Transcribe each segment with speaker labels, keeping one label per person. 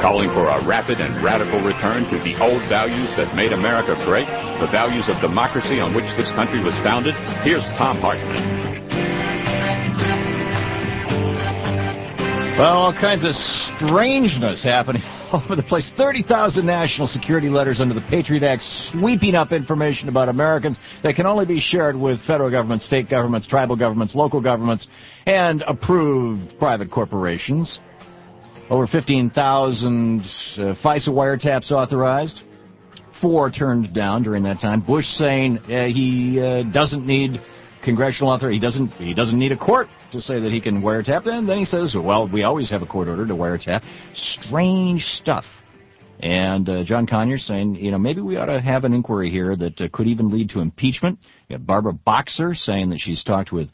Speaker 1: calling for a rapid and radical return to the old values that made America great, the values of democracy on which this country was founded. Here's Thom Hartmann.
Speaker 2: Well, all kinds of strangeness happening all over the place. 30,000 national security letters under the Patriot Act sweeping up information about Americans that can only be shared with federal governments, state governments, tribal governments, local governments, and approved private corporations. Over 15,000 FISA wiretaps authorized. 4 turned down during that time. Bush saying he doesn't need congressional authorization. He doesn't need a court to say that he can wiretap. And then he says, well, we always have a court order to wiretap. Strange stuff. And John Conyers saying, maybe we ought to have an inquiry here that could even lead to impeachment. You got Barbara Boxer saying that she's talked with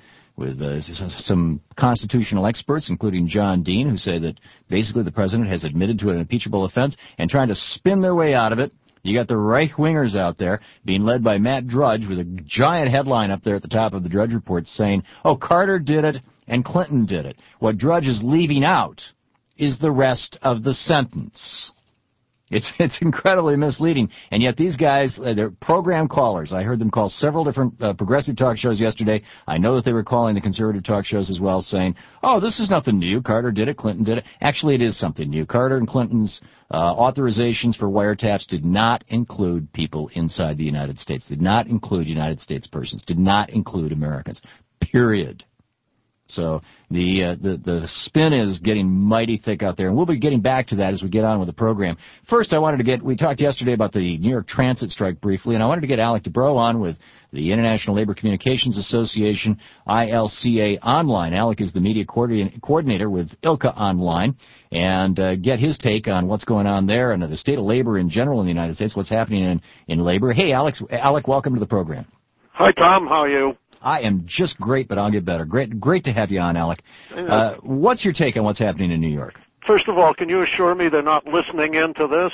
Speaker 2: some constitutional experts, including John Dean, who say that basically the president has admitted to an impeachable offense and trying to spin their way out of it. You got the right-wingers out there being led by Matt Drudge with a giant headline up there at the top of the Drudge Report saying, Carter did it and Clinton did it. What Drudge is leaving out is the rest of the sentence. It's incredibly misleading. And yet these guys, they're program callers. I heard them call several different progressive talk shows yesterday. I know that they were calling the conservative talk shows as well, saying, this is nothing new. Carter did it. Clinton did it. Actually, it is something new. Carter and Clinton's authorizations for wiretaps did not include people inside the United States, did not include United States persons, did not include Americans, period. So the spin is getting mighty thick out there, and we'll be getting back to that as we get on with the program. First, we talked yesterday about the New York Transit strike briefly, and I wanted to get Alec Dubrow on with the International Labor Communications Association, ILCA Online. Alec is the media coordinator with ILCA Online, and get his take on what's going on there and the state of labor in general in the United States, what's happening in labor. Hey, Alec, welcome to the program.
Speaker 3: Hi, Tom. How are you?
Speaker 2: I am just great, but I'll get better. Great to have you on, Alec. What's your take on what's happening in New York?
Speaker 3: First of all, can you assure me they're not listening in to this?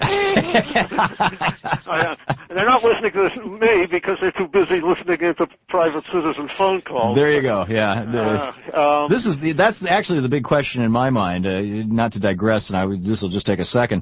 Speaker 3: They're not listening to me because they're too busy listening into private citizen phone calls.
Speaker 2: There you go. Yeah. That's actually the big question in my mind. Not to digress, and this will just take a second.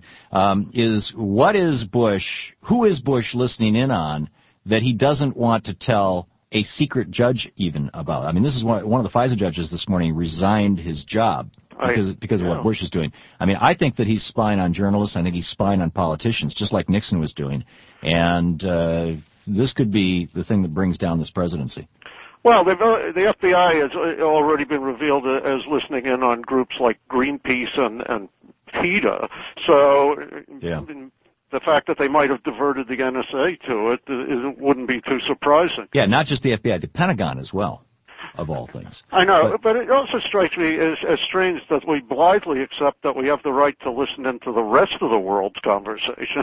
Speaker 2: Who is Bush listening in on that he doesn't want to tell a secret judge even about? I mean, this is one of the FISA judges this morning resigned his job because of what Bush is doing. I mean, I think that he's spying on journalists. I think he's spying on politicians, just like Nixon was doing. And this could be the thing that brings down this presidency.
Speaker 3: Well, the FBI has already been revealed as listening in on groups like Greenpeace and PETA. So the fact that they might have diverted the NSA to it wouldn't be too surprising.
Speaker 2: Yeah, not just the FBI, the Pentagon as well, of all things.
Speaker 3: I know, but it also strikes me as strange that we blithely accept that we have the right to listen into the rest of the world's conversation.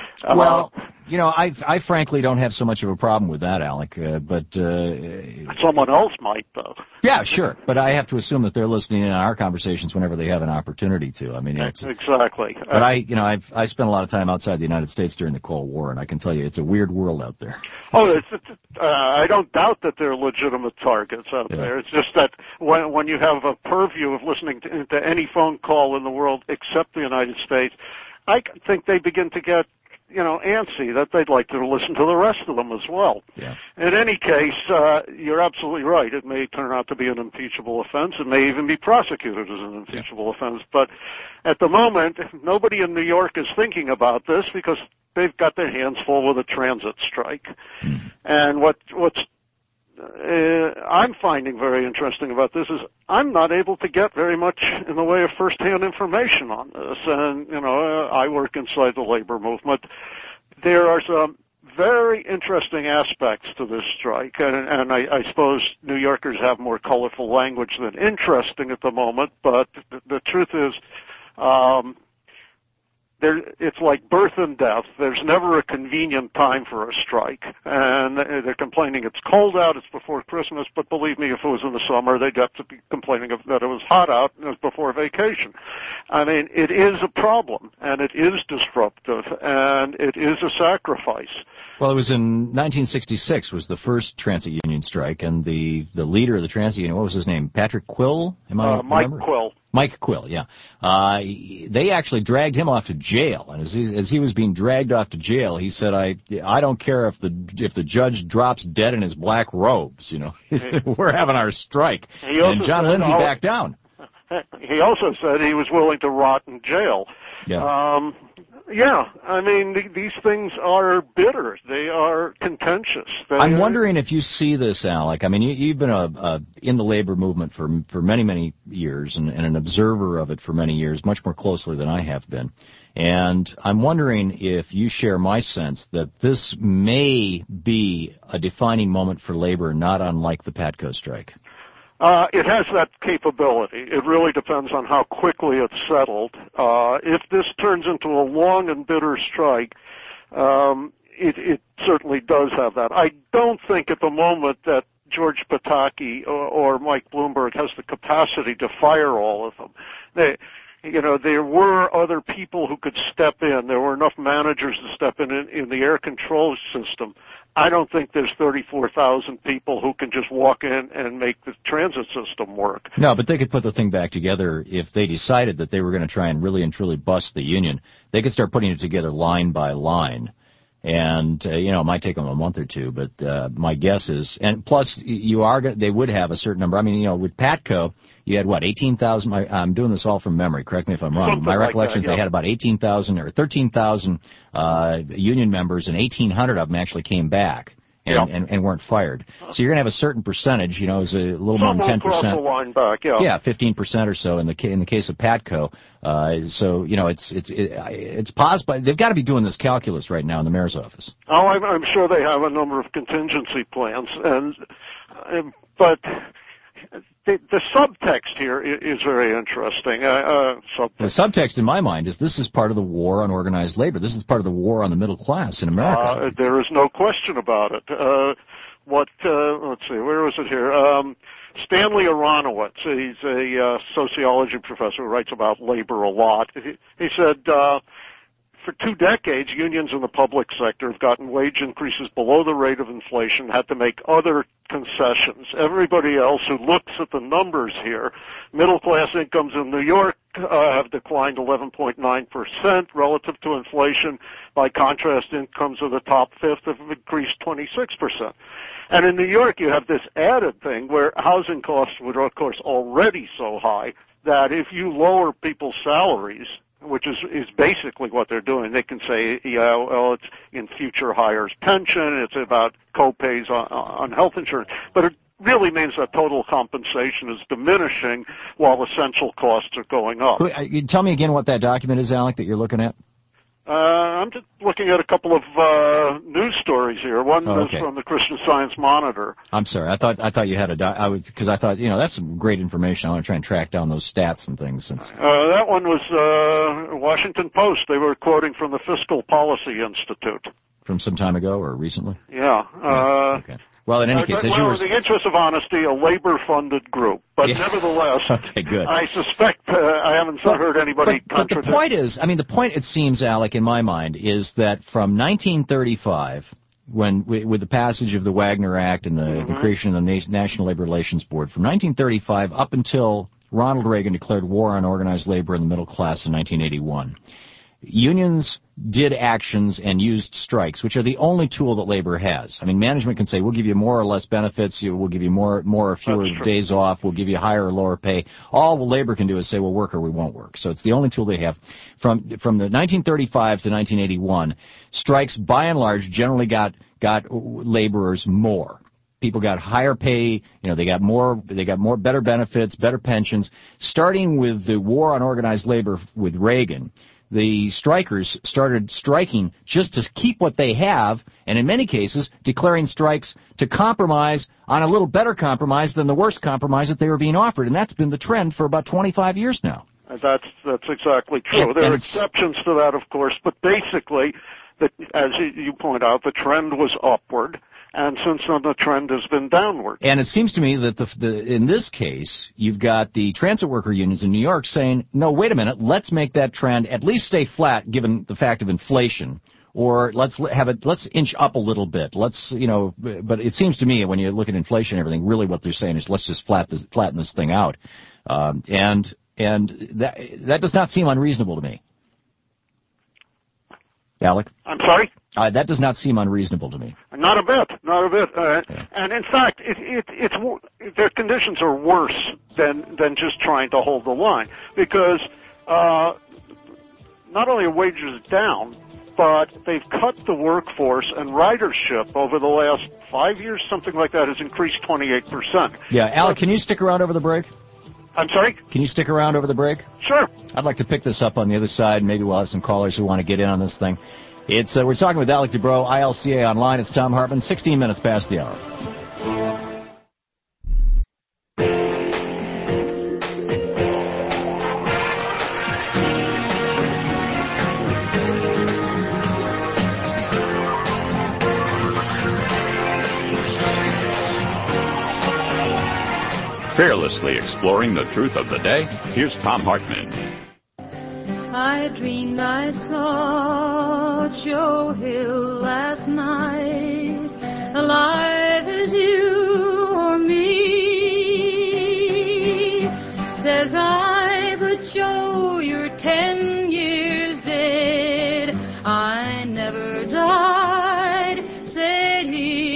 Speaker 2: I frankly don't have so much of a problem with that, Alec, but
Speaker 3: someone else might, though.
Speaker 2: Yeah, sure, but I have to assume that they're listening in on our conversations whenever they have an opportunity to. I mean,
Speaker 3: exactly.
Speaker 2: But I spent a lot of time outside the United States during the Cold War, and I can tell you it's a weird world out there.
Speaker 3: I don't doubt that they're legitimate targets out there. It's just that when you have a purview of listening to any phone call in the world except the United States, I think they begin to get antsy that they'd like to listen to the rest of them as well.
Speaker 2: Yeah.
Speaker 3: In any case, you're absolutely right. It may turn out to be an impeachable offense. It may even be prosecuted as an impeachable offense. But at the moment, nobody in New York is thinking about this because they've got their hands full with a transit strike. Mm. And what's I'm finding very interesting about this is I'm not able to get very much in the way of first-hand information on this. And, I work inside the labor movement. There are some very interesting aspects to this strike, and I suppose New Yorkers have more colorful language than interesting at the moment, but the truth is it's like birth and death. There's never a convenient time for a strike. And they're complaining it's cold out, it's before Christmas, but believe me, if it was in the summer, they'd have to be complaining that it was hot out and it was before vacation. I mean, it is a problem, and it is disruptive, and it is a sacrifice.
Speaker 2: Well, it was in 1966 was the first transit union strike, and the leader of the transit union, what was his name? Patrick Quill?
Speaker 3: Mike Quill.
Speaker 2: Mike Quill, yeah. They actually dragged him off to jail, and as he was being dragged off to jail, he said, "I don't care if the judge drops dead in his black robes. You know, we're having our strike." And John Lindsay backed down.
Speaker 3: He also said he was willing to rot in jail.
Speaker 2: Yeah.
Speaker 3: Yeah, I mean, these things are bitter. They are contentious.
Speaker 2: I'm wondering if you see this, Alec. I mean, you've been in the labor movement for many, many years and an observer of it for many years, much more closely than I have been. And I'm wondering if you share my sense that this may be a defining moment for labor, not unlike the PATCO strike.
Speaker 3: It has that capability. It really depends on how quickly it's settled. If this turns into a long and bitter strike, it certainly does have that. I don't think at the moment that George Pataki or Mike Bloomberg has the capacity to fire all of them. There were other people who could step in. There were enough managers to step in the air control system. I don't think there's 34,000 people who can just walk in and make the transit system work.
Speaker 2: No, but they could put the thing back together if they decided that they were going to try and really and truly bust the union. They could start putting it together line by line. And, it might take them a month or two, but my guess is, and plus they would have a certain number. I mean, with PATCO, you had 18,000, I'm doing this all from memory, correct me if I'm wrong.
Speaker 3: Something
Speaker 2: my
Speaker 3: like
Speaker 2: recollection is they had about 18,000 or 13,000 union members, and 1,800 of them actually came back. And weren't fired. So you're going to have a certain percentage, it was a little more than 10%.
Speaker 3: The line back, yeah.
Speaker 2: Yeah, 15% or so in the case of PATCO. So it's possible. They've got to be doing this calculus right now in the mayor's office.
Speaker 3: Oh, I'm sure they have a number of contingency plans, but the subtext here is very interesting.
Speaker 2: The subtext in my mind is this is part of the war on organized labor. This is part of the war on the middle class in America.
Speaker 3: There is no question about it. Let's see, where was it here? Stanley Aronowitz, he's a sociology professor who writes about labor a lot. He said, for 2 decades, unions in the public sector have gotten wage increases below the rate of inflation, had to make other concessions. Everybody else who looks at the numbers here, middle-class incomes in New York have declined 11.9% relative to inflation. By contrast, incomes of the top fifth have increased 26%. And in New York, you have this added thing where housing costs were, of course, already so high that if you lower people's salaries, which is basically what they're doing. They can say, it's in future hires pension, it's about co-pays on health insurance, but it really means that total compensation is diminishing while essential costs are going up.
Speaker 2: Tell me again what that document is, Alec, that you're looking at.
Speaker 3: I'm just looking at a couple of news stories here. One is from the Christian Science Monitor.
Speaker 2: I'm sorry. I thought you had because I thought that's some great information. I want to try and track down those stats and things.
Speaker 3: That one was Washington Post. They were quoting from the Fiscal Policy Institute.
Speaker 2: From some time ago or recently?
Speaker 3: Yeah.
Speaker 2: Okay. Well, in any case,
Speaker 3: in the interest of honesty, a labor-funded group. But nevertheless,
Speaker 2: okay, good.
Speaker 3: I suspect I haven't heard anybody contradict.
Speaker 2: But the point is, the point, it seems, Alec, in my mind, is that from 1935, with the passage of the Wagner Act and the creation of the National Labor Relations Board, from 1935 up until Ronald Reagan declared war on organized labor in the middle class in 1981, unions did actions and used strikes, which are the only tool that labor has. Management can say, we'll give you more or less benefits, we'll give you more or fewer days off, we'll give you higher or lower pay. All labor can do is say, we'll work or we won't work. So it's the only tool they have. From the 1935 to 1981, strikes, by and large, generally got laborers more. People got higher pay, they got better benefits, better pensions. Starting with the war on organized labor with Reagan, the strikers started striking just to keep what they have, and in many cases, declaring strikes to compromise on a little better compromise than the worst compromise that they were being offered, and that's been the trend for about 25 years now.
Speaker 3: That's exactly true. There are exceptions to that, of course, but basically, as you point out, the trend was upward. And since then, the trend has been downward. And
Speaker 2: it seems to me that in this case, you've got the transit worker unions in New York saying, no, wait a minute, let's make that trend at least stay flat given the fact of inflation. Or let's inch up a little bit. But it seems to me when you look at inflation and everything, really what they're saying is let's just flatten this thing out. And And that does not seem unreasonable to me. Alec?
Speaker 3: I'm sorry?
Speaker 2: That does not seem unreasonable to me.
Speaker 3: Not a bit, not a bit.
Speaker 2: Yeah.
Speaker 3: And in fact, their conditions are worse than just trying to hold the line, because not only are wages down, but they've cut the workforce, and ridership over the last 5 years, something like that, has increased 28%.
Speaker 2: Yeah, Alec, can you stick around over the break?
Speaker 3: I'm sorry?
Speaker 2: Can you stick around over the break?
Speaker 3: Sure.
Speaker 2: I'd like to pick this up on the other side. Maybe we'll have some callers who want to get in on this thing. It's we're talking with Alec Dubrow, ILCA Online. It's Thom Hartmann, 16 minutes past the hour.
Speaker 1: Fearlessly exploring the truth of the day, here's Thom Hartmann.
Speaker 4: I dreamed I saw Joe Hill last night, alive as you or me. Says I, but Joe, you're 10 years dead. I never died, said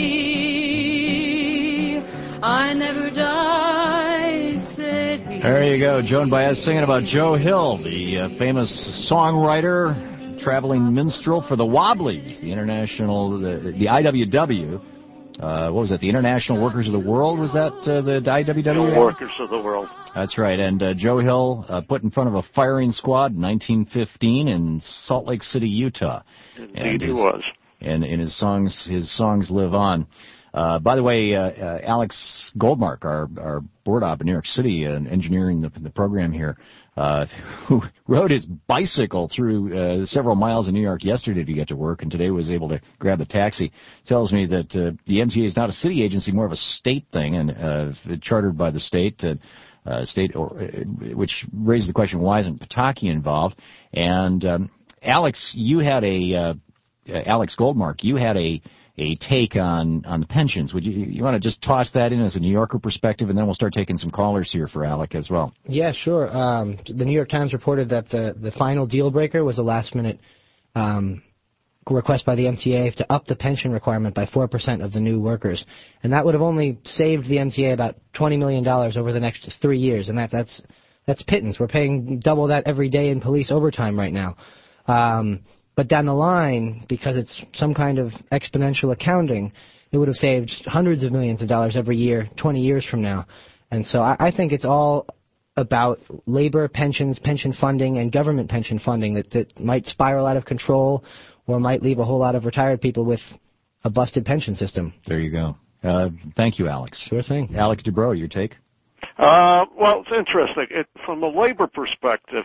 Speaker 4: he. I never died, said he.
Speaker 2: There you go, Joan Baez singing about Joe Hill, the famous songwriter, traveling minstrel for the Wobblies, the international, the IWW. What was that? The International Workers of the World? Was that the IWW?
Speaker 3: Workers of the World.
Speaker 2: That's right. And Joe Hill put in front of a firing squad in 1915 in Salt Lake City, Utah.
Speaker 3: Indeed, he was.
Speaker 2: And his songs live on. By the way, Alex Goldmark, our board op in New York City, engineering the program here, who rode his bicycle through several miles in New York yesterday to get to work, and today was able to grab a taxi, tells me that the MTA is not a city agency, more of a state thing, and chartered by the state, which raised the question, why isn't Pataki involved? And Alex, Alex Goldmark, you had a take on the pensions. Would you want to just toss that in as a New Yorker perspective, and then we'll start taking some callers here for Alec as well.
Speaker 5: Yeah, sure. The New York Times reported that the final deal breaker was a last-minute request by the MTA to up the pension requirement by 4% of the new workers. And that would have only saved the MTA about $20 million over the next 3 years, and that's pittance. We're paying double that every day in police overtime right now. But down the line, because it's some kind of exponential accounting, it would have saved hundreds of millions of dollars every year, 20 years from now. And so I think it's all about labor pensions, pension funding, and government pension funding that might spiral out of control or might leave a whole lot of retired people with a busted pension system.
Speaker 2: There you go. Thank you, Alex.
Speaker 5: Sure thing.
Speaker 2: Alex Dubrow, your take?
Speaker 3: Well, it's interesting. From a labor perspective,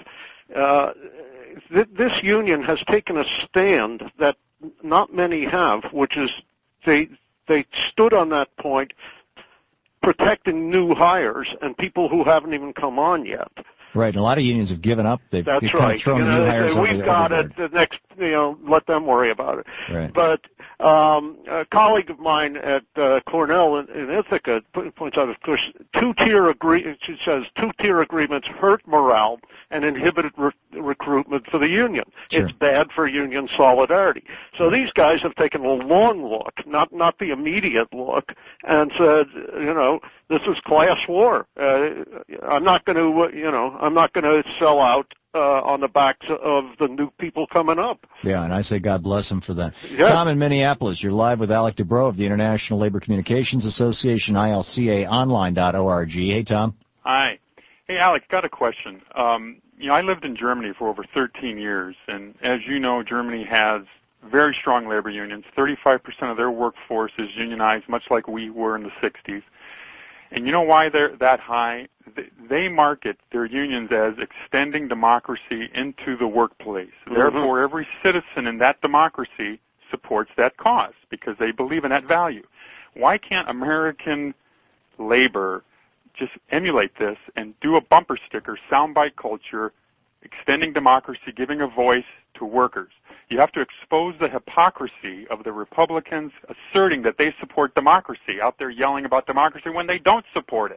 Speaker 3: this union has taken a stand that not many have, which is they stood on that point protecting new hires and people who haven't even come on yet.
Speaker 2: Right, and a lot of unions have given up. They've
Speaker 3: That's
Speaker 2: kind
Speaker 3: right.
Speaker 2: of thrown the new hires
Speaker 3: we've got
Speaker 2: overboard.
Speaker 3: it. The next, let them worry about it.
Speaker 2: Right.
Speaker 3: But a colleague of mine at Cornell in Ithaca points out, of course, she says two-tier agreements hurt morale and inhibited recruitment for the union.
Speaker 2: Sure.
Speaker 3: It's bad for union solidarity. So these guys have taken a long look, not the immediate look, and said, this is class war. I'm not going to sell out on the backs of the new people coming up.
Speaker 2: Yeah, and I say God bless him for that.
Speaker 3: Yeah.
Speaker 2: Tom in Minneapolis, you're live with Alec Dubrow of the International Labor Communications Association, ILCAonline.org. Hey, Tom.
Speaker 6: Hi. Hey, Alec, got a question. I lived in Germany for over 13 years, and as you know, Germany has very strong labor unions. 35% of their workforce is unionized, much like we were in the 60s. And you know why they're that high? They market their unions as extending democracy into the workplace. Mm-hmm. Therefore, every citizen in that democracy supports that cause because they believe in that value. Why can't American labor just emulate this and do a bumper sticker, soundbite culture, extending democracy, giving a voice to workers? You have to expose the hypocrisy of the Republicans asserting that they support democracy, out there yelling about democracy when they don't support it.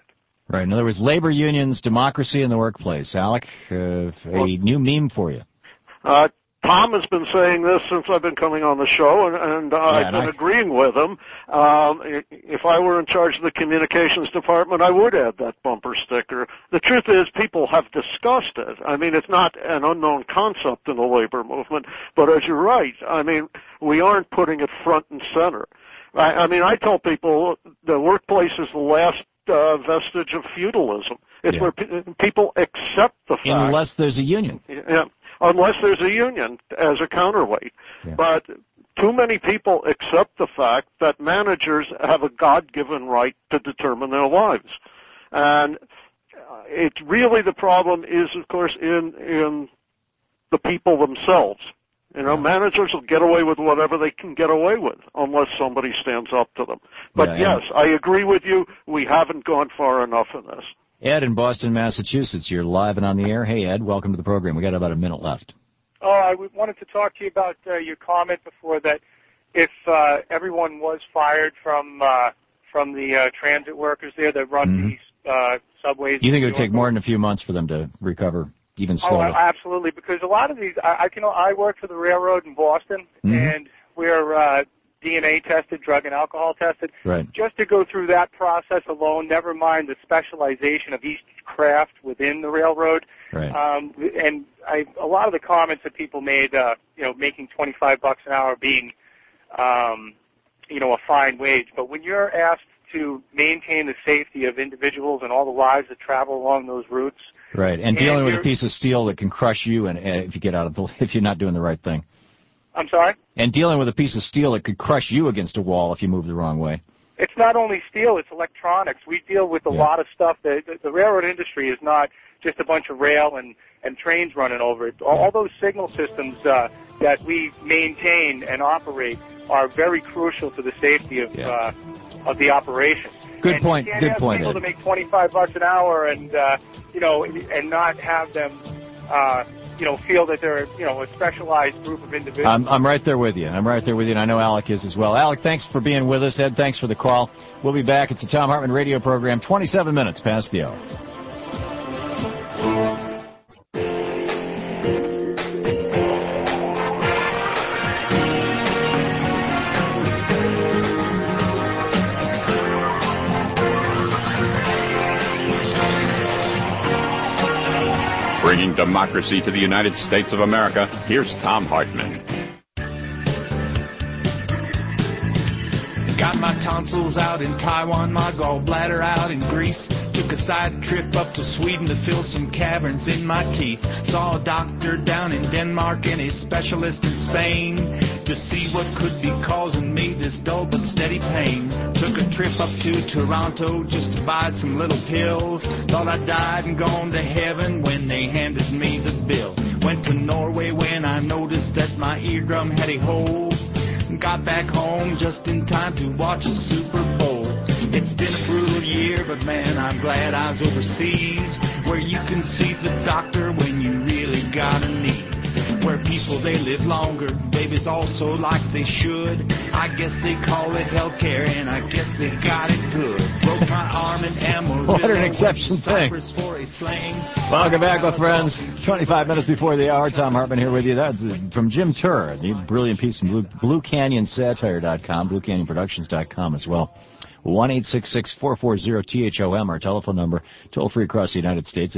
Speaker 2: Right. In other words, labor unions, democracy in the workplace. Alec, a new meme for you.
Speaker 3: Tom has been saying this since I've been coming on the show, and I've been agreeing with him. If I were in charge of the communications department, I would add that bumper sticker. The truth is, people have discussed it. I mean, it's not an unknown concept in the labor movement, but as you're right, I mean, we aren't putting it front and center. I mean, I tell people the workplace is the last vestige of feudalism. It's where people accept the fact.
Speaker 2: Unless there's a union.
Speaker 3: Yeah. Unless there's a union as a counterweight. Yeah. But too many people accept the fact that managers have a God-given right to determine their lives. And it's really the problem is, of course, in the people themselves. You know, managers will get away with whatever they can get away with unless somebody stands up to them. But yes, I agree with you. We haven't gone far enough in this.
Speaker 2: Ed in Boston, Massachusetts, you're live and on the air. Hey, Ed, welcome to the program. We got about a minute left.
Speaker 7: Oh, I wanted to talk to you about your comment before that if everyone was fired from the transit workers there that run these subways.
Speaker 2: You think it would take more than a few months for them to recover, even slowly?
Speaker 7: Oh, absolutely, because a lot of these, I work for the railroad in Boston, and we're DNA tested, drug and alcohol tested.
Speaker 2: Right.
Speaker 7: Just to go through that process alone, never mind the specialization of each craft within the railroad.
Speaker 2: Right.
Speaker 7: And a lot of the comments that people made, making $25 an hour being, a fine wage. But when you're asked to maintain the safety of individuals and all the lives that travel along those routes.
Speaker 2: Right. And dealing with a piece of steel that can crush you and if you get out of if you're not doing the right thing.
Speaker 7: I'm sorry?
Speaker 2: And dealing with a piece of steel that could crush you against a wall if you move the wrong way.
Speaker 7: It's not only steel, it's electronics. We deal with a lot of stuff. The railroad industry is not just a bunch of rail and trains running over it. All those signal systems that we maintain and operate are very crucial to the safety of the operation.
Speaker 2: Good point. Good point,
Speaker 7: Ed. You can't have people to make $25 an hour and and not have them feel that they're, a specialized group of individuals.
Speaker 2: I'm right there with you. And I know Alec is as well. Alec, thanks for being with us. Ed, thanks for the call. We'll be back. It's the Thom Hartmann radio program, 27 minutes past the hour.
Speaker 1: Bringing democracy to the United States of America, here's Thom Hartmann.
Speaker 8: Got my tonsils out in Taiwan, my gallbladder out in Greece. Took a side trip up to Sweden to fill some caverns in my teeth. Saw a doctor down in Denmark and a specialist in Spain to see what could be causing me this dull but steady pain. Took a trip up to Toronto just to buy some little pills. Thought I died and gone to heaven when they handed me the bill. Went to Norway when I noticed that my eardrum had a hole. Got back home just in time to watch the Super Bowl. It's been a brutal year, but man, I'm glad I was overseas, where you can see the doctor when you really got a need. Where people, they live longer, babies also like they should. I guess they call it healthcare, and I guess they got it good. Broke my arm in Amarillo.
Speaker 2: What an exception thing. Welcome back, my friends. 25 minutes before the hour, Thom Hartmann here with you. That's from Jim Turr, the brilliant piece from BlueCanyonSatire.com, BlueCanyonProductions.com as well. 1-866-440-THOM, our telephone number, toll free across the United States,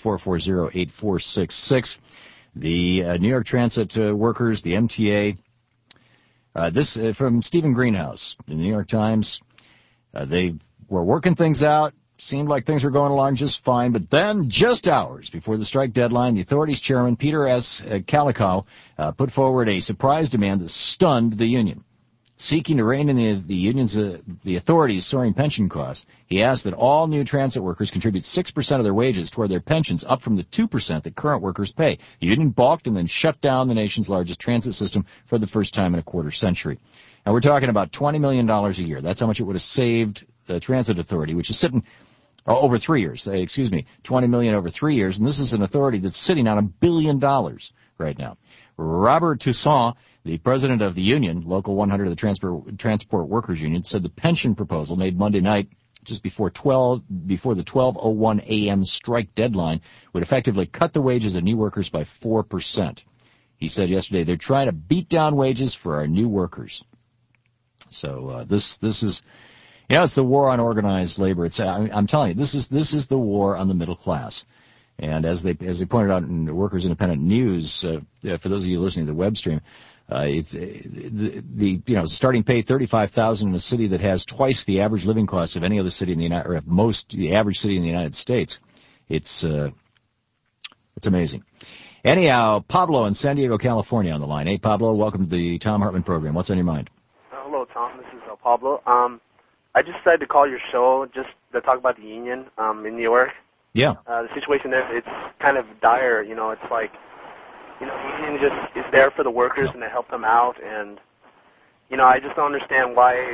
Speaker 2: 866-440-8466. The New York Transit workers, the MTA, this from Stephen Greenhouse, the New York Times. They were working things out. Seemed like things were going along just fine, but then, just hours before the strike deadline, the authorities' chairman, Peter S. Kalikow, put forward a surprise demand that stunned the union. Seeking to rein in the authorities' soaring pension costs, he asked that all new transit workers contribute 6% of their wages toward their pensions, up from the 2% that current workers pay. The union balked and then shut down the nation's largest transit system for the first time in a quarter century. Now, we're talking about $20 million a year. That's how much it would have saved the transit authority, which is sitting over 3 years. $20 million over 3 years, and this is an authority that's sitting on $1 billion right now. Robert Toussaint, the president of the union, Local 100 of the Transport Workers Union, said the pension proposal made Monday night just before the 12:01 a.m. strike deadline, would effectively cut the wages of new workers by 4%. He said yesterday they're trying to beat down wages for our new workers. So this is, it's the war on organized labor. I'm telling you, this is the war on the middle class. And as they pointed out in Workers Independent News, for those of you listening to the web stream, it's the starting pay $35,000 in a city that has twice the average living cost of any other city in the the average city in the United States. It's amazing. Anyhow, Pablo in San Diego, California on the line. Hey, Pablo, welcome to the Thom Hartmann program. What's on your mind?
Speaker 9: Hello, Tom. This is Pablo. I just decided to call your show just to talk about the union in New York.
Speaker 2: Yeah.
Speaker 9: The situation there, it's kind of dire. It's like, the union just is there for the workers and to help them out. And, I just don't understand why,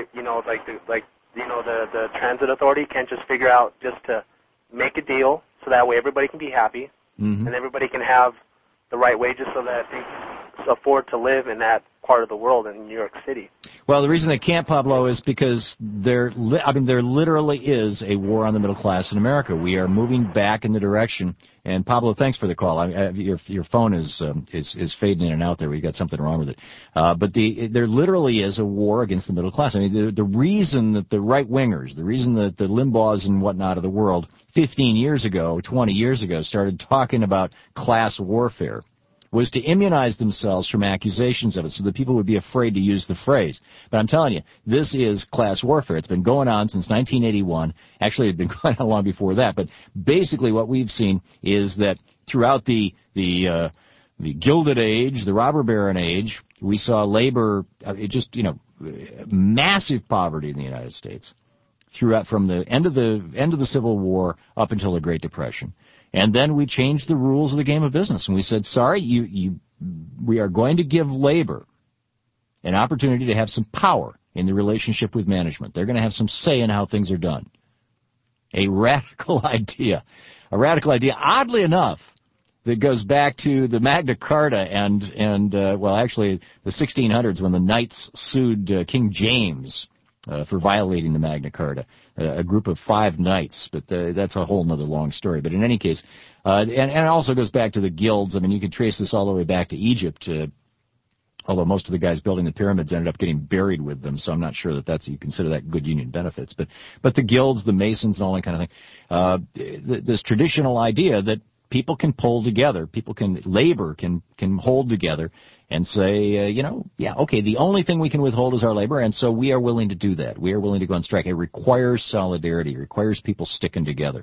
Speaker 9: the transit authority can't just figure out just to make a deal so that way everybody can be happy and everybody can have the right wages so that they can afford to live in that part of the world in New York City.
Speaker 2: Well, the reason they can't, Pablo, is because there literally is a war on the middle class in America. We are moving back in the direction. And Pablo, thanks for the call. Your phone is fading in and out there. We got something wrong with it. But there literally is a war against the middle class. I mean, the reason that the right wingers, the reason that the Limbaughs and whatnot of the world 15 years ago, 20 years ago, started talking about class warfare was to immunize themselves from accusations of it so that people would be afraid to use the phrase. But I'm telling you, this is class warfare. It's been going on since 1981. Actually, it had been going on long before that. But basically what we've seen is that throughout the Gilded Age, the robber baron age, we saw labor, massive poverty in the United States throughout from the end of the Civil War up until the Great Depression. And then we changed the rules of the game of business, and we said, sorry, we are going to give labor an opportunity to have some power in the relationship with management. They're going to have some say in how things are done. A radical idea. Oddly enough, that goes back to the Magna Carta and actually the 1600s when the knights sued King James for violating the Magna Carta, a group of 5 knights, but that's a whole other long story. But in any case, and it also goes back to the guilds. I mean, you could trace this all the way back to Egypt, although most of the guys building the pyramids ended up getting buried with them, so I'm not sure that you consider that good union benefits. But the guilds, the masons, and all that kind of thing, this traditional idea that people can pull together, labor can hold together and say, okay, the only thing we can withhold is our labor, and so we are willing to do that. We are willing to go on strike. It requires solidarity. It requires people sticking together.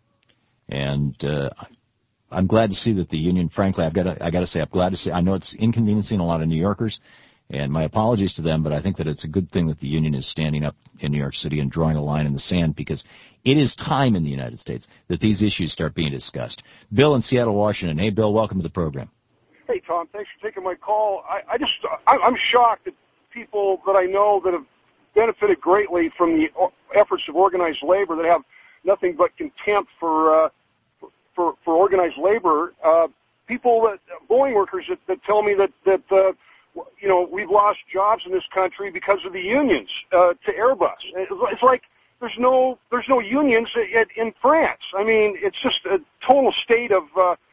Speaker 2: And I'm glad to see that the union, frankly, I got to say, I'm glad to see. I know it's inconveniencing a lot of New Yorkers, and my apologies to them, but I think that it's a good thing that the union is standing up in New York City and drawing a line in the sand, because it is time in the United States that these issues start being discussed. Bill in Seattle, Washington. Hey, Bill, welcome to the program.
Speaker 10: Hey, Tom, thanks for taking my call. I'm shocked that people that I know that have benefited greatly from the efforts of organized labor that have nothing but contempt for organized labor. People Boeing workers that tell me that we've lost jobs in this country because of the unions to Airbus. It's like there's no unions in France. I mean, it's just a total state of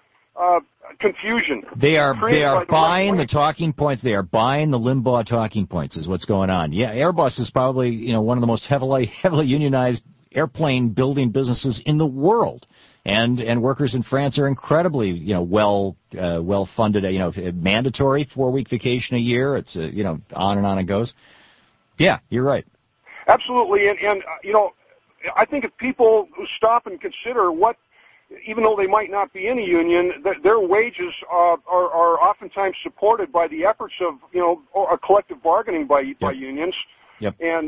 Speaker 10: confusion.
Speaker 2: They are buying the talking points. They are buying the Limbaugh talking points is what's going on. Yeah, Airbus is probably one of the most heavily unionized airplane building businesses in the world. And workers in France are incredibly, well funded, mandatory 4-week vacation a year. It's, on and on it goes. Yeah, you're right.
Speaker 10: Absolutely. And I think if people who stop and consider even though they might not be in a union, their wages are oftentimes supported by the efforts of, a collective bargaining by unions.
Speaker 2: Yep.
Speaker 10: And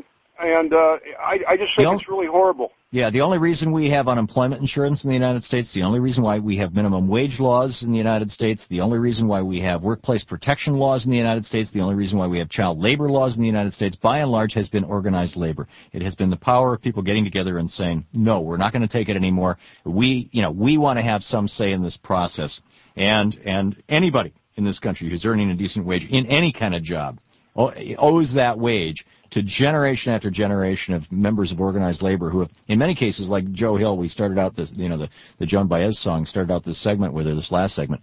Speaker 10: I just think it's really horrible.
Speaker 2: Yeah, the only reason we have unemployment insurance in the United States, the only reason why we have minimum wage laws in the United States, the only reason why we have workplace protection laws in the United States, the only reason why we have child labor laws in the United States, by and large, has been organized labor. It has been the power of people getting together and saying, no, we're not going to take it anymore. We want to have some say in this process. And anybody in this country who's earning a decent wage in any kind of job owes that wage to generation after generation of members of organized labor who have, in many cases, like Joe Hill, we started out this, the Joan Baez song started out this segment with her, this last segment,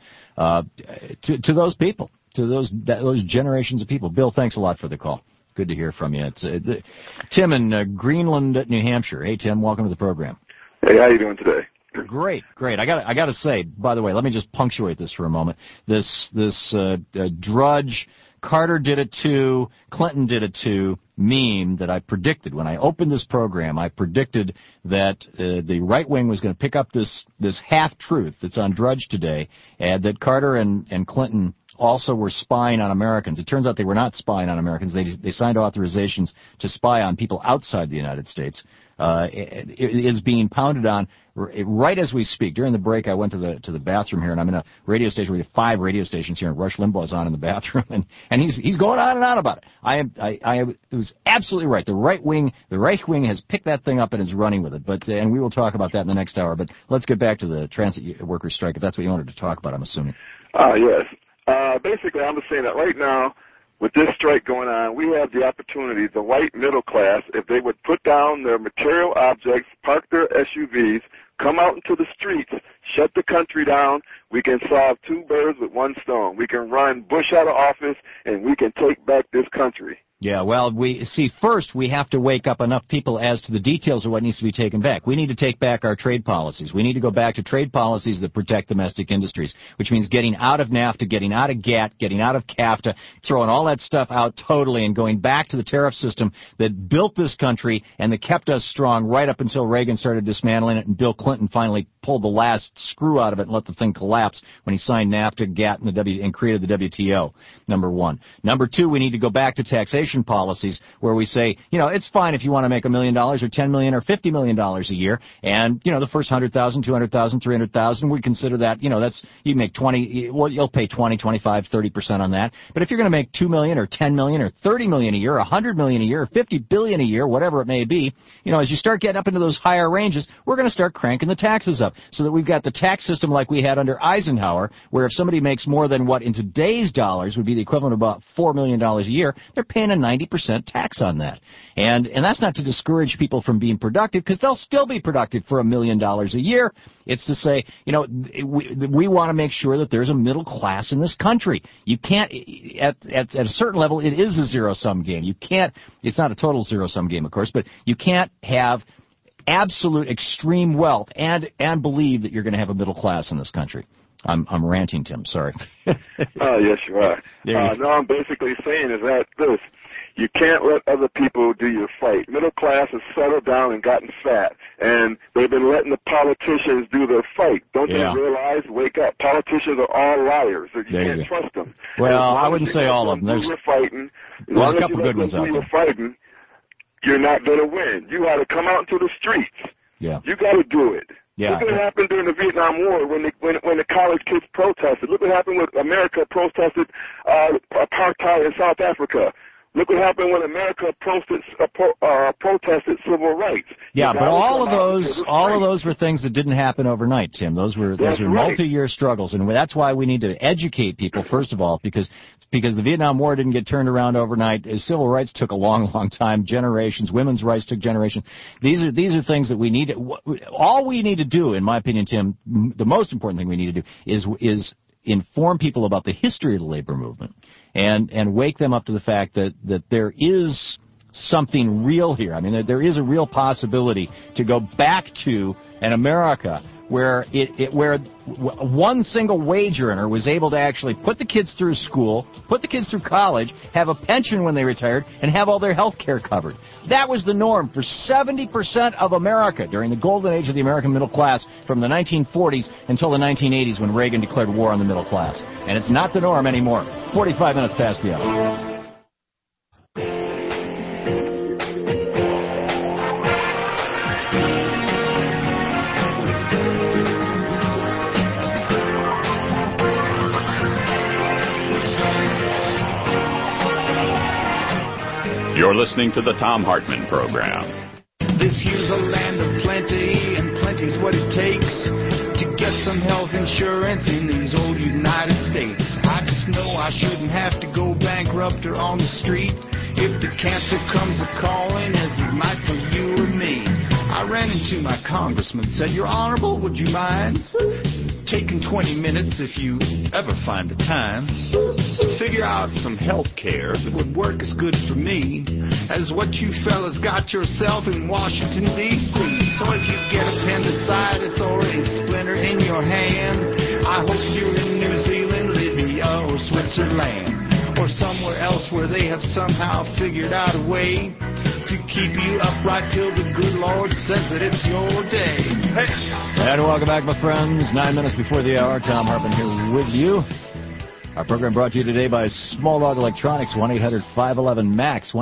Speaker 2: to those people, to those generations of people. Bill, thanks a lot for the call. Good to hear from you. It's Tim in Greenland, New Hampshire. Hey, Tim, welcome to the program.
Speaker 11: Hey, how you doing today?
Speaker 2: Great. I got to say, by the way, let me just punctuate this for a moment. This Drudge, Carter did it too, Clinton did it too meme that I predicted when I opened this program. I predicted that the right wing was going to pick up this half truth that's on Drudge today, and that Carter and Clinton also were spying on Americans. It turns out they were not spying on Americans. They signed authorizations to spy on people outside the United States. It is being pounded on right as we speak. During the break, I went to the bathroom here, and I'm in a radio station. We have 5 radio stations here, and Rush Limbaugh's on in the bathroom, and he's going on and on about it. It was absolutely right. The right wing has picked that thing up and is running with it. And we will talk about that in the next hour. But let's get back to the transit workers' strike, if that's what you wanted to talk about. I'm assuming.
Speaker 11: Yes. Basically, I'm just saying that right now, with this strike going on, we have the opportunity, the white middle class, if they would put down their material objects, park their SUVs, come out into the streets, shut the country down, we can solve 2 birds with 1 stone. We can run Bush out of office, and we can take back this country.
Speaker 2: Yeah, well, first we have to wake up enough people as to the details of what needs to be taken back. We need to take back our trade policies. We need to go back to trade policies that protect domestic industries, which means getting out of NAFTA, getting out of GATT, getting out of CAFTA, throwing all that stuff out totally and going back to the tariff system that built this country and that kept us strong right up until Reagan started dismantling it and Bill Clinton finally pulled the last screw out of it and let the thing collapse when he signed NAFTA, GATT, and created the WTO, number 1. Number 2, we need to go back to taxation policies where we say, it's fine if you want to make $1 million or $10 million or $50 million a year, and, the first 100,000, 200,000, 300,000, we consider that, that's, you make 20, well, you'll pay 20, 25, 30% on that. But if you're going to make $2 million or $10 million or $30 million a year, $100 million a year, or $50 billion a year, whatever it may be, as you start getting up into those higher ranges, we're going to start cranking the taxes up so that we've got the tax system like we had under Eisenhower, where if somebody makes more than what in today's dollars would be the equivalent of about $4 million a year, they're paying a 90% tax on that. And that's not to discourage people from being productive, because they'll still be productive for $1 million a year. It's to say, we want to make sure that there's a middle class in this country. You can't, at a certain level, it is a zero-sum game. You can't, it's not a total zero-sum game, of course, but you can't have absolute extreme wealth and believe that you're going to have a middle class in this country. I'm ranting, Tim. Sorry.
Speaker 11: Oh, yes, you are. No, I'm basically saying is that this. You can't let other people do your fight. Middle class has settled down and gotten fat, and they've been letting the politicians do their fight. Don't they realize? Wake up. Politicians are all liars. You can't trust them.
Speaker 2: Well, I wouldn't say all of them. There's a couple good ones out there.
Speaker 11: Fighting, you're not going to win. You got to come out into the streets.
Speaker 2: Yeah.
Speaker 11: You got to do it.
Speaker 2: Yeah.
Speaker 11: Look what happened during the Vietnam War when the college kids protested. Look what happened when America protested apartheid in South Africa. Look what happened when America protested civil rights.
Speaker 2: Yeah, but all of those were things that didn't happen overnight, Tim. Those were multi-year struggles, and that's why we need to educate people first of all, because the Vietnam War didn't get turned around overnight. Civil rights took a long time, generations. Women's rights took generations. These are things that we need to. All we need to do, in my opinion, Tim, the most important thing we need to do is inform people about the history of the labor movement and wake them up to the fact that there is something real here. I mean, there is a real possibility to go back to an America where where one single wage earner was able to actually put the kids through school, put the kids through college, have a pension when they retired, and have all their health care covered. That was the norm for 70% of America during the golden age of the American middle class from the 1940s until the 1980s when Reagan declared war on the middle class. And it's not the norm anymore. 45 minutes past the hour.
Speaker 1: You're listening to the Thom Hartmann Program.
Speaker 8: This here's a land of plenty, and plenty's what it takes to get some health insurance in these old United States. I just know I shouldn't have to go bankrupt or on the street if the cancer comes a-calling as it might for you or me. I ran into my congressman, said, "Your Honorable, would you mind taking 20 minutes if you ever find the time to figure out some health care that would work as good for me as what you fellas got yourself in Washington, D.C. So if you get appendicitis or a splinter in your hand, I hope you're in New Zealand, Libya, or Switzerland, or somewhere else where they have somehow figured out a way to keep you upright till the good Lord says that it's your day." Hey.
Speaker 2: And welcome back, my friends. 9 minutes before the hour, Tom Harpin here with you. Our program brought to you today by Small Dog Electronics, 1-800-511-MAX,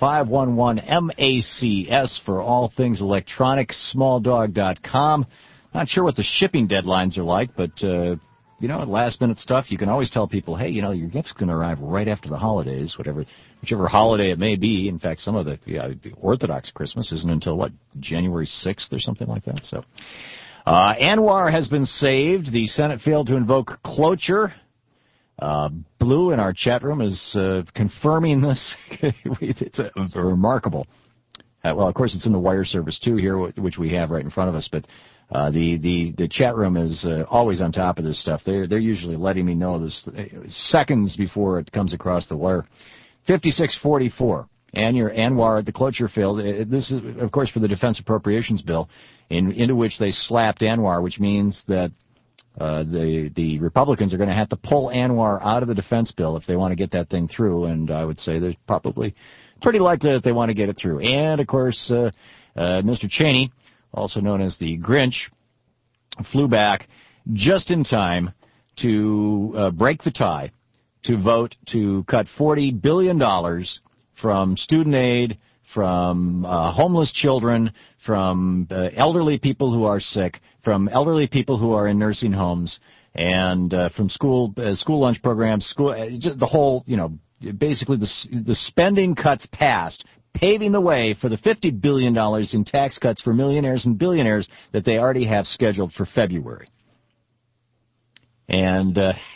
Speaker 2: 1-800-511-MACS for all things electronics, smalldog.com. Not sure what the shipping deadlines are like, but, last-minute stuff, you can always tell people, hey, your gift's going to arrive right after the holidays, whichever holiday it may be. In fact, some of the Orthodox Christmas isn't until, January 6th or something like that. So, Anwar has been saved. The Senate failed to invoke cloture. Blue in our chat room is confirming this. It's remarkable. Well, of course, it's in the wire service, too, here, which we have right in front of us, but the chat room is always on top of this stuff. They're usually letting me know this seconds before it comes across the wire. 5644. Anwar, the cloture failed. This is, of course, for the Defense Appropriations Bill, into which they slapped Anwar, which means that the Republicans are going to have to pull Anwar out of the defense bill if they want to get that thing through, and I would say there's probably pretty likely that they want to get it through. And, of course, Mr. Cheney, also known as the Grinch, flew back just in time to break the tie to vote to cut $40 billion from student aid, from homeless children, from elderly people who are sick, from elderly people who are in nursing homes, and from school lunch programs, the whole, basically the spending cuts passed, paving the way for the $50 billion in tax cuts for millionaires and billionaires that they already have scheduled for February. And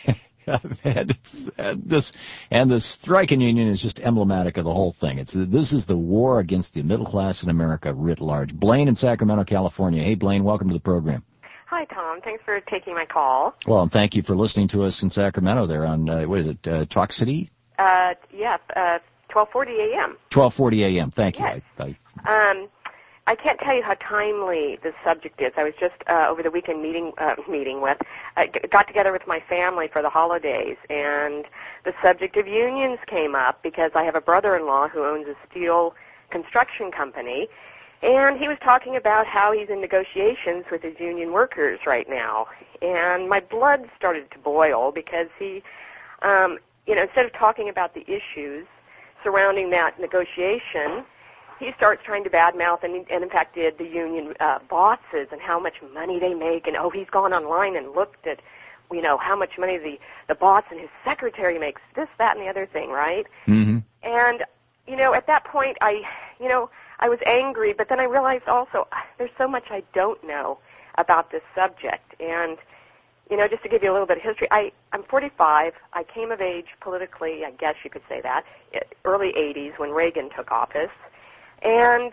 Speaker 2: the striking union is just emblematic of the whole thing. This is the war against the middle class in America writ large. Blaine in Sacramento, California. Hey, Blaine, welcome to the program.
Speaker 12: Hi, Tom. Thanks for taking my call.
Speaker 2: Well, and thank you for listening to us in Sacramento there on, Talk City?
Speaker 12: Yes, 12:40 a.m.
Speaker 2: 12:40 a.m. Thank you.
Speaker 12: Yes. I can't tell you how timely this subject is. I was just over the weekend got together with my family for the holidays, and the subject of unions came up because I have a brother-in-law who owns a steel construction company, and he was talking about how he's in negotiations with his union workers right now, and my blood started to boil because he, instead of talking about the issues surrounding that negotiation, he starts trying to badmouth and in fact did the union bosses and how much money they make, and he's gone online and looked at how much money the boss and his secretary makes, this, that, and the other thing, right?
Speaker 2: Mm-hmm.
Speaker 12: And at that point I was angry, but then I realized also there's so much I don't know about this subject. And just to give you a little bit of history, I'm 45. I came of age politically, I guess you could say that, early 80s when Reagan took office. And,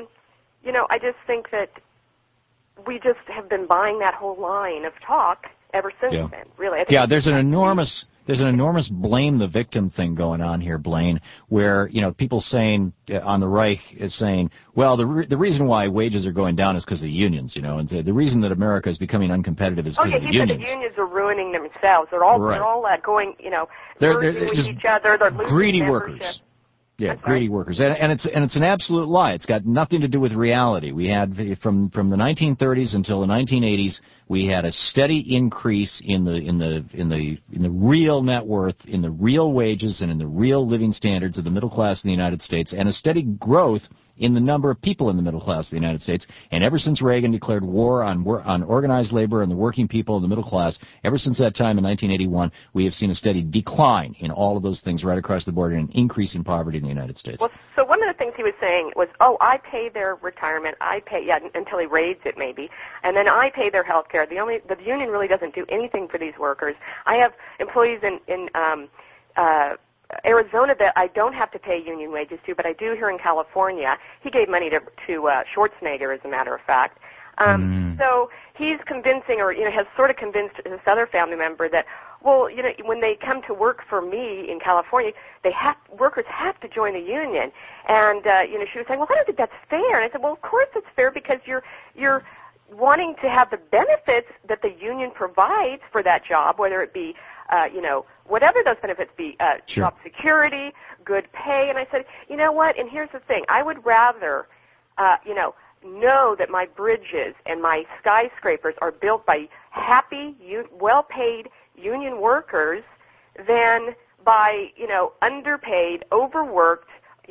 Speaker 12: I just think that we just have been buying that whole line of talk ever since then, really.
Speaker 2: There's an enormous blame the victim thing going on here, Blaine, where, people saying on the right is saying, well, the reason why wages are going down is because of the unions, and the reason that America is becoming uncompetitive is because of the unions.
Speaker 12: Said the unions are ruining themselves. They're all going,
Speaker 2: they're
Speaker 12: with
Speaker 2: just
Speaker 12: each other. They're losing
Speaker 2: greedy
Speaker 12: membership.
Speaker 2: workers. Yeah, greedy workers, and it's an absolute lie. It's got nothing to do with reality. We had from the 1930s until the 1980s, we had a steady increase in the real net worth, in the real wages, and in the real living standards of the middle class in the United States, and a steady growth in the number of people in the middle class of the United States. And ever since Reagan declared war on organized labor and the working people in the middle class, ever since that time in 1981, we have seen a steady decline in all of those things right across the board and an increase in poverty in the United States.
Speaker 12: Well, so one of the things he was saying was, I pay their retirement, until he raids it maybe, and then I pay their health care. The union really doesn't do anything for these workers. I have employees in Arizona that I don't have to pay union wages to, but I do here in California. He gave money to Schwarzenegger, as a matter of fact. So he's convincing, or has sort of convinced this other family member that, well, when they come to work for me in California, workers have to join the union. And she was saying, well, I don't think that's fair. And I said, well, of course it's fair, because you're wanting to have the benefits that the union provides for that job, whether it be whatever those benefits be,
Speaker 2: sure.
Speaker 12: job security, good pay. And I said, you know what? And here's the thing: I would rather, know that my bridges and my skyscrapers are built by happy, well-paid union workers than by, underpaid, overworked,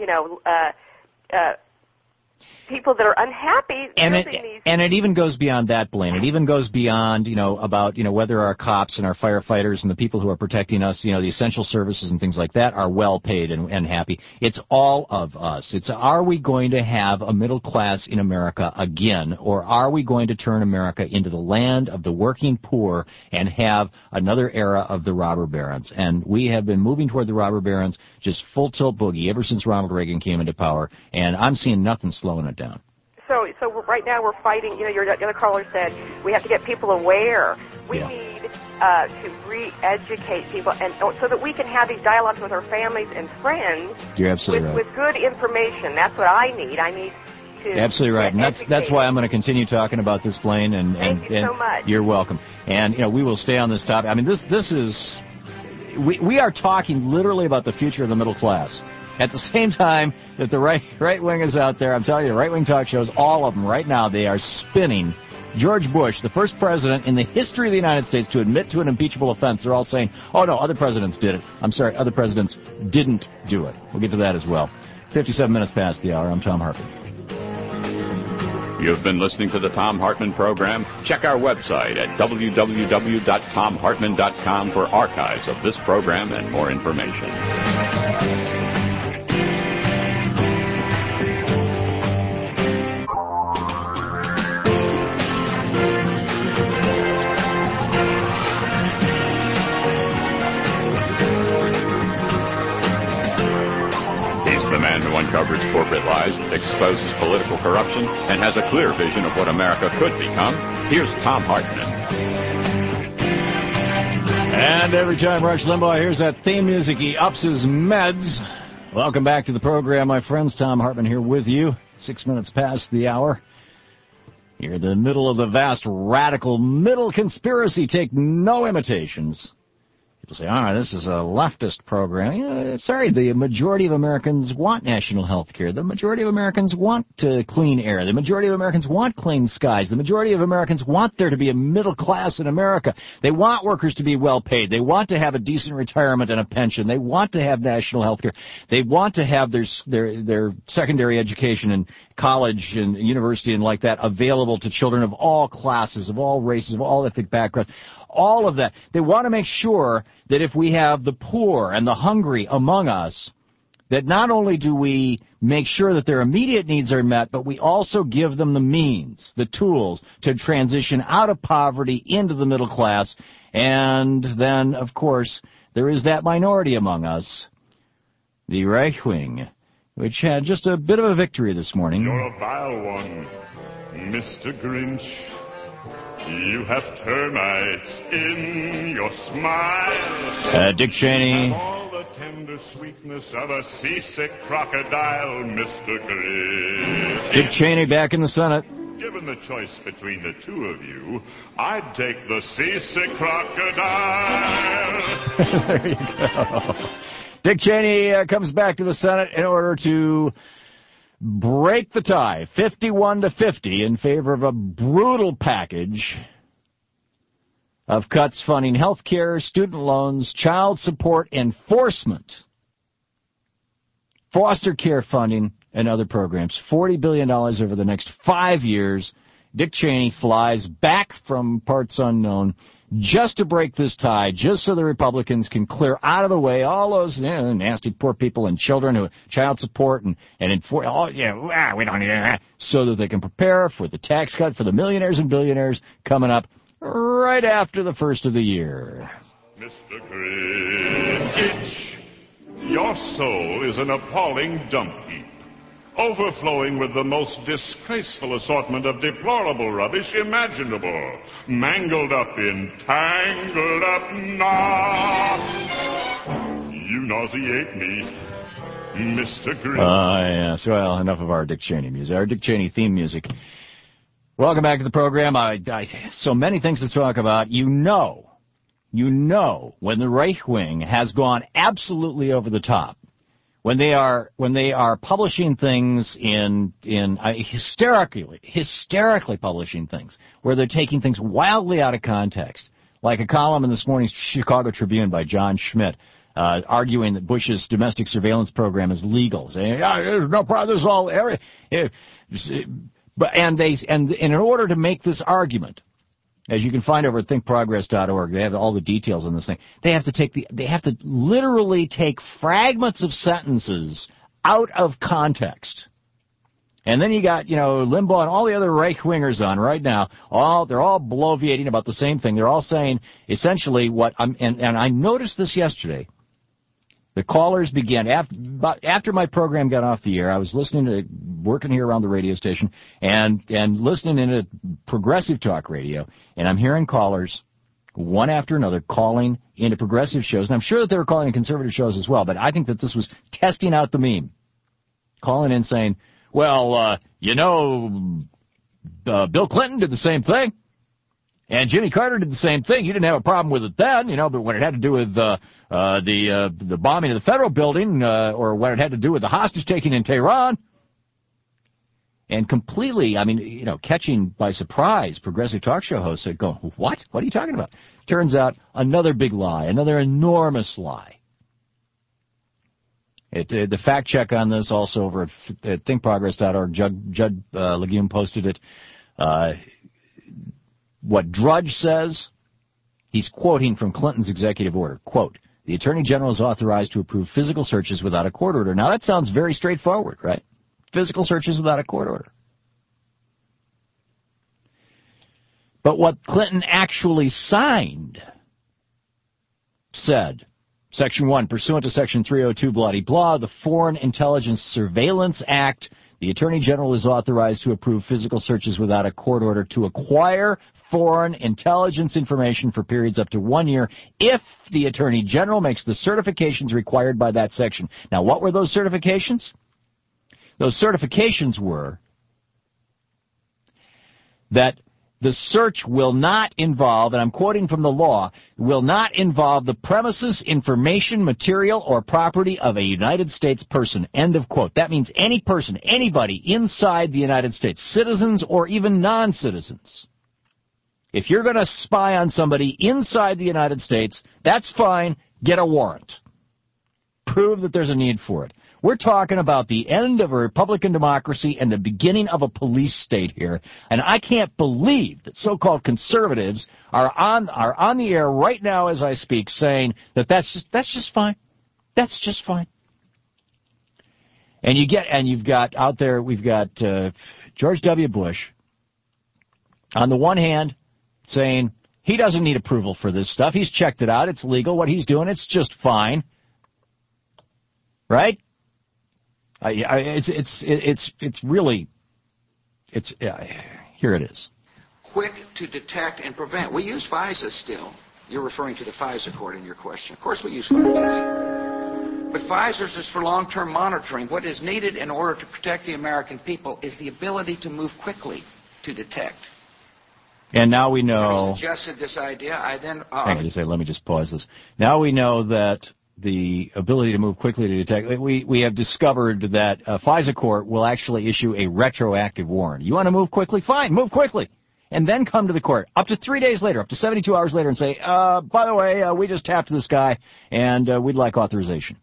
Speaker 12: people that are unhappy.
Speaker 2: And it even goes beyond that, Blaine. It even goes beyond, about, whether our cops and our firefighters and the people who are protecting us, the essential services and things like that are well paid and happy. It's all of us. It's, are we going to have a middle class in America again, or are we going to turn America into the land of the working poor and have another era of the robber barons? And we have been moving toward the robber barons, just full tilt boogie, ever since Ronald Reagan came into power, and I'm seeing nothing slowing it down.
Speaker 12: So right now we're fighting. Your other caller said we have to get people aware. We need to re-educate people, and so that we can have these dialogues with our families and friends.
Speaker 2: You're absolutely right.
Speaker 12: With good information. That's what I need. I need to.
Speaker 2: Absolutely right, and that's why I'm going to continue talking about this, Blaine. And
Speaker 12: thank you so much.
Speaker 2: You're welcome. And we will stay on this topic. I mean, this is we are talking literally about the future of the middle class. At the same time that the right wing is out there, I'm telling you, right-wing talk shows, all of them right now, they are spinning George Bush, the first president in the history of the United States to admit to an impeachable offense. They're all saying, oh, no, other presidents did it. I'm sorry, other presidents didn't do it. We'll get to that as well. 57 minutes past the hour. I'm Thom Hartmann.
Speaker 1: You've been listening to the Thom Hartmann program. Check our website at www.thomhartmann.com for archives of this program and more information. The man who uncovers corporate lies, exposes political corruption, and has a clear vision of what America could become. Here's Thom Hartmann.
Speaker 2: And every time Rush Limbaugh hears that theme music, he ups his meds. Welcome back to the program, my friends. Thom Hartmann here with you. 6 minutes past the hour. You're in the middle of the vast radical middle conspiracy. Take no imitations. People say, this is a leftist program. Sorry, the majority of Americans want national health care. The majority of Americans want clean air. The majority of Americans want clean skies. The majority of Americans want there to be a middle class in America. They want workers to be well paid. They want to have a decent retirement and a pension. They want to have national health care. They want to have their secondary education and college and university and like that available to children of all classes, of all races, of all ethnic backgrounds. All of that. They want to make sure that if we have the poor and the hungry among us, that not only do we make sure that their immediate needs are met, but we also give them the means, the tools to transition out of poverty into the middle class. And then, of course, there is that minority among us, the right wing, which had just a bit of a victory this morning.
Speaker 13: You're a vile one, Mr. Grinch. You have termites in your smile.
Speaker 2: Dick Cheney.
Speaker 13: You have all the tender sweetness of a seasick crocodile, Mr. Grinch.
Speaker 2: Dick Cheney back in the Senate.
Speaker 13: Given the choice between the two of you, I'd take the seasick crocodile.
Speaker 2: There you go. Dick Cheney comes back to the Senate in order to break the tie, 51-50, in favor of a brutal package of cuts funding health care, student loans, child support enforcement, foster care funding, and other programs. $40 billion over the next 5 years. Dick Cheney flies back from parts unknown just to break this tie, just so the Republicans can clear out of the way all those nasty poor people and children who child support and enforce. We don't need that, so that they can prepare for the tax cut for the millionaires and billionaires coming up right after the first of the year.
Speaker 13: Mr. Grinch, Your soul is an appalling dump heap, overflowing with the most disgraceful assortment of deplorable rubbish imaginable, mangled up in tangled up knots. You nauseate me, Mr. Green.
Speaker 2: Yes. Well, enough of our Dick Cheney music, our Dick Cheney theme music. Welcome back to the program. So many things to talk about. You know, when the Reich Wing has gone absolutely over the top, when they are publishing things in hysterically publishing things, where they're taking things wildly out of context, like a column in this morning's Chicago Tribune by John Schmidt, arguing that Bush's domestic surveillance program is legal, saying, there's no problem, there's all area. And in order to make this argument, as you can find over at thinkprogress.org, they have all the details on this thing. They have to literally take fragments of sentences out of context. And then you got, Limbaugh and all the other right-wingers on right now. They're all bloviating about the same thing. They're all saying essentially and I noticed this yesterday. The callers began after my program got off the air. I was working here around the radio station and listening in a progressive talk radio, and I'm hearing callers one after another calling into progressive shows, and I'm sure that they were calling in conservative shows as well. But I think that this was testing out the meme, calling in saying, "Well, Bill Clinton did the same thing." And Jimmy Carter did the same thing. You didn't have a problem with it then, but when it had to do with the bombing of the federal building, or when it had to do with the hostage taking in Tehran, and completely, catching by surprise, progressive talk show hosts go, "What? What are you talking about?" Turns out another big lie, another enormous lie. The fact check on this also over at thinkprogress.org. Judd Legume posted it. What Drudge says, he's quoting from Clinton's executive order. Quote, "The Attorney General is authorized to approve physical searches without a court order." Now, that sounds very straightforward, right? Physical searches without a court order. But what Clinton actually signed said, Section 1, pursuant to Section 302, blah-de-blah, the Foreign Intelligence Surveillance Act, the Attorney General is authorized to approve physical searches without a court order to acquire foreign intelligence information for periods up to 1 year if the Attorney General makes the certifications required by that section. Now, what were those certifications? Those certifications were that the search will not involve, and I'm quoting from the law, will not involve the premises, information, material, or property of a United States person. End of quote. That means any person, anybody inside the United States, citizens or even non-citizens. If you're going to spy on somebody inside the United States, that's fine. Get a warrant. Prove that there's a need for it. We're talking about the end of a Republican democracy and the beginning of a police state here. And I can't believe that so-called conservatives are on the air right now as I speak saying that that's just fine. That's just fine. And you've got out there, we've got George W. Bush on the one hand saying he doesn't need approval for this stuff. He's checked it out. It's legal. What he's doing, it's just fine. Right? It's really here it is.
Speaker 14: Quick to detect and prevent. We use FISA still. You're referring to the FISA court in your question. Of course we use FISA. But FISA is for long-term monitoring. What is needed in order to protect the American people is the ability to move quickly to detect.
Speaker 2: And now we know.
Speaker 14: I suggested this idea.
Speaker 2: Let me just pause this. Now we know that the ability to move quickly to detect. We have discovered that a FISA court will actually issue a retroactive warrant. You want to move quickly? Fine, move quickly. And then come to the court up to 3 days later, up to 72 hours later, and say, by the way, we just tapped this guy, and we'd like authorization.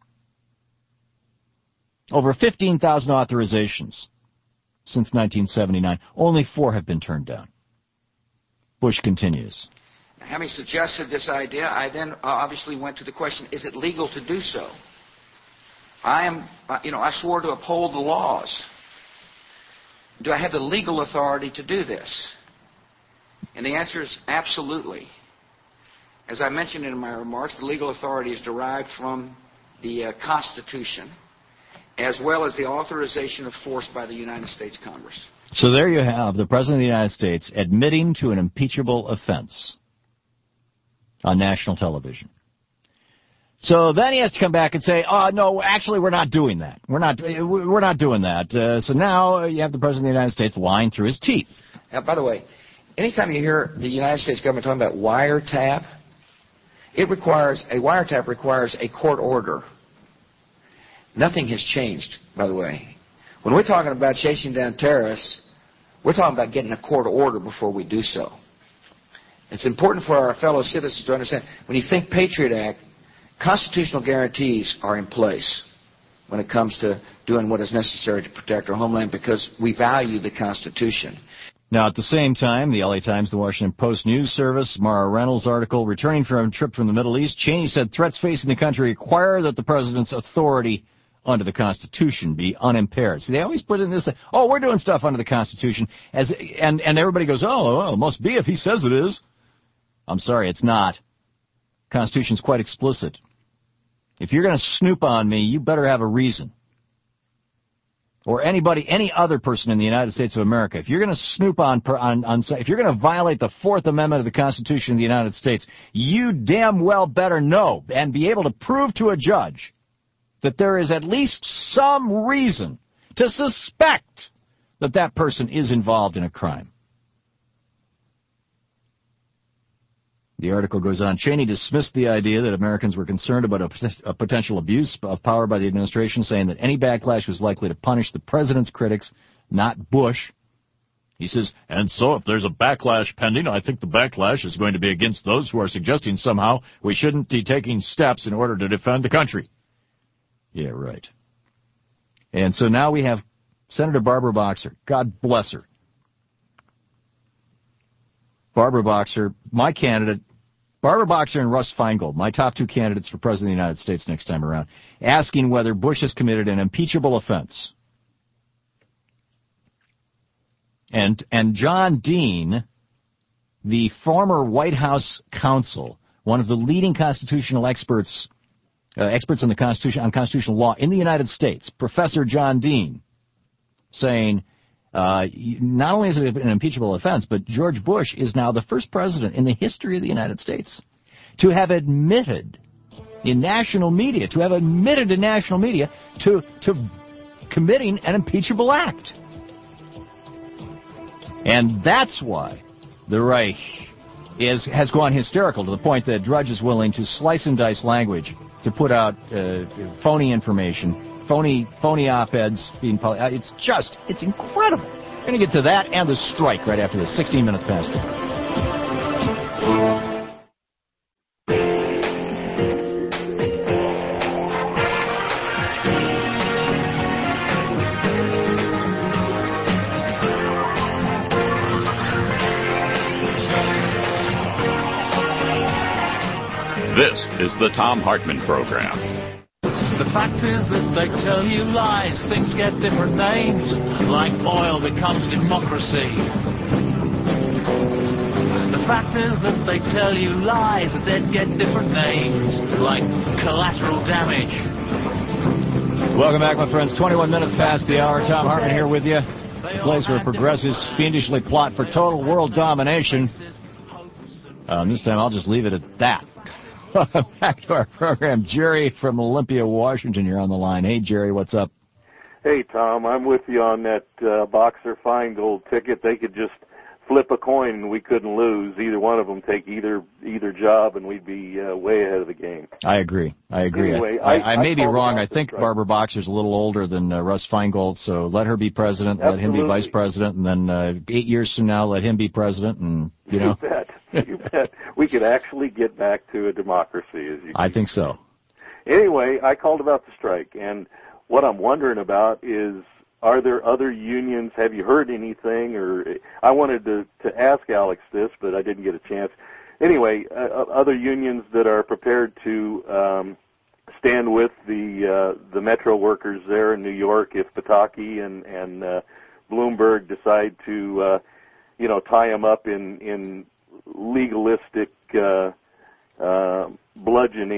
Speaker 2: Over 15,000 authorizations since 1979. Only 4 have been turned down. Bush continues.
Speaker 14: Having suggested this idea, I then obviously went to the question, is it legal to do so? I swore to uphold the laws. Do I have the legal authority to do this? And the answer is absolutely. As I mentioned in my remarks, the legal authority is derived from the Constitution, as well as the authorization of force by the United States Congress.
Speaker 2: So there you have the President of the United States admitting to an impeachable offense on national television. So then he has to come back and say, oh, no, actually, we're not doing that. We're not doing that. So now you have the President of the United States lying through his teeth.
Speaker 14: Now, by the way, anytime you hear the United States government talking about wiretap, a wiretap requires a court order. Nothing has changed, by the way. When we're talking about chasing down terrorists, we're talking about getting a court order before we do so. It's important for our fellow citizens to understand, when you think Patriot Act, constitutional guarantees are in place when it comes to doing what is necessary to protect our homeland because we value the Constitution.
Speaker 2: Now, at the same time, the LA Times, the Washington Post News Service, Mara Reynolds' article, returning from a trip from the Middle East, Cheney said threats facing the country require that the president's authority under the Constitution be unimpaired. See, they always put in this, oh, we're doing stuff under the Constitution, and everybody goes, oh, it must be if he says it is. I'm sorry, it's not. The Constitution's quite explicit. If you're going to snoop on me, you better have a reason. Or any other person in the United States of America. If you're going to snoop if you're going to violate the Fourth Amendment of the Constitution of the United States, you damn well better know and be able to prove to a judge that there is at least some reason to suspect that that person is involved in a crime. The article goes on, Cheney dismissed the idea that Americans were concerned about a potential abuse of power by the administration, saying that any backlash was likely to punish the president's critics, not Bush. He says, and so if there's a backlash pending, I think the backlash is going to be against those who are suggesting somehow we shouldn't be taking steps in order to defend the country. Yeah, right. And so now we have Senator Barbara Boxer. God bless her. Barbara Boxer, my candidate. Barbara Boxer and Russ Feingold, my top two candidates for President of the United States next time around, asking whether Bush has committed an impeachable offense. And John Dean, the former White House counsel, one of the leading constitutional experts on the Constitution, on constitutional law in the United States, Professor John Dean, saying not only is it an impeachable offense, but George Bush is now the first president in the history of the United States to have admitted in national media, to committing an impeachable act. And that's why the Reich has gone hysterical to the point that Drudge is willing to slice and dice language to put out phony information, phony op-eds being published. It's incredible. We're going to get to that and the strike right after this. 16 minutes past it.
Speaker 1: This is the Thom Hartmann Program.
Speaker 15: The fact is that they tell you lies, things get different names, like oil becomes democracy. The fact is that they tell you lies, that get different names, like collateral damage.
Speaker 2: Welcome back, my friends. 21 minutes past the hour. Thom Hartmann here with you. The place where progressives fiendishly plot for total world domination. This time I'll just leave it at that. Back to our program. Jerry from Olympia, Washington, you're on the line. Hey, Jerry, what's up?
Speaker 16: Hey, Tom, I'm with you on that Boxer Feingold ticket. They could just flip a coin and we couldn't lose. Either one of them take either job and we'd be way ahead of the game.
Speaker 2: I agree.
Speaker 16: Anyway,
Speaker 2: I may be wrong. I think Barbara Boxer's a little older than Russ Feingold, so let her be president,
Speaker 16: Absolutely.
Speaker 2: Let him be vice president, and then 8 years from now, let him be president, and, you know.
Speaker 16: You bet. We could actually get back to a democracy, as you
Speaker 2: I think so.
Speaker 16: Anyway, I called about the strike, and what I'm wondering about is, are there other unions? Have you heard anything? Or I wanted to ask Alex this, but I didn't get a chance. Anyway, other unions that are prepared to stand with the metro workers there in New York if Pataki and Bloomberg decide to, tie them up in legalistic bludgeoning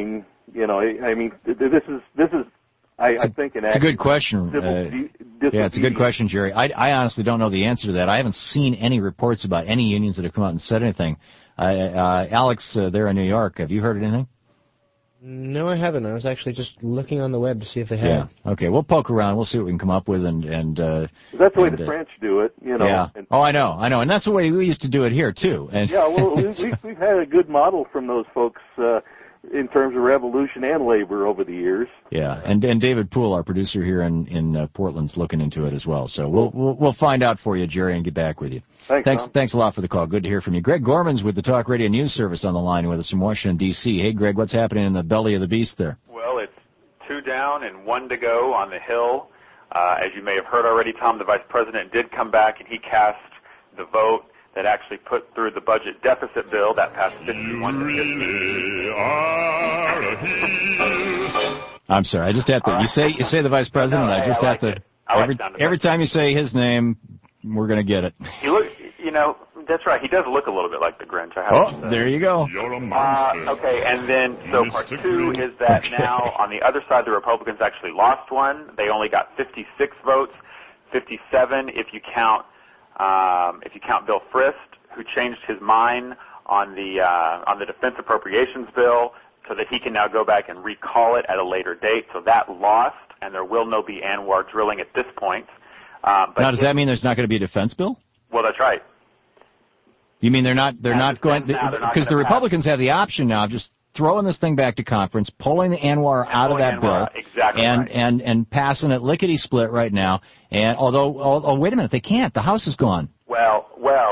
Speaker 16: I mean, this is. I think
Speaker 2: it's a good question. It's a good question, Jerry. I honestly don't know the answer to that. I haven't seen any reports about any unions that have come out and said anything. Alex, there in New York, have you heard anything?
Speaker 5: No, I haven't. I was actually just looking on the web to see if they had.
Speaker 2: Yeah. Okay, we'll poke around. We'll see what we can come up with, and
Speaker 16: that's the way the French do it,
Speaker 2: Yeah. I know, and that's the way we used to do it here too. And
Speaker 16: yeah, well, we've had a good model from those folks. In terms of revolution and labor over the years.
Speaker 2: Yeah, and David Poole, our producer here in Portland's looking into it as well. So we'll find out for you, Jerry, and get back with you. Thanks a lot for the call. Good to hear from you. Greg Gorman's with the Talk Radio News Service on the line with us from Washington, D.C. Hey, Greg, what's happening in the belly of the beast there?
Speaker 17: Well, it's 2 down and 1 to go on the Hill. As you may have heard already, Tom, the Vice President did come back and he cast the vote that actually put through the budget deficit bill that passed 51 to 50.
Speaker 2: I'm sorry, I just have to. You say the Vice President. I just have to. Every time you say his name, we're going to get it.
Speaker 17: He look, that's right. He does look a little bit like the Grinch.
Speaker 2: There you go.
Speaker 13: You're a monster.
Speaker 17: Okay, and then so part 2 is that now on the other side, the Republicans actually lost one. They only got 56 votes, 57 if you count Bill Frist, who changed his mind on the defense appropriations bill, so that he can now go back and recall it at a later date. So that lost, and there will no be ANWR drilling at this point.
Speaker 2: Now, does that mean there's not going to be a defense bill?
Speaker 17: Well, that's right.
Speaker 2: You mean they're not going, because the Republicans have the option now of just throwing this thing back to conference, pulling the ANWR out of that bill,
Speaker 17: exactly
Speaker 2: and passing it lickety split right now. And although wait a minute, they can't. The House is gone.
Speaker 17: Well,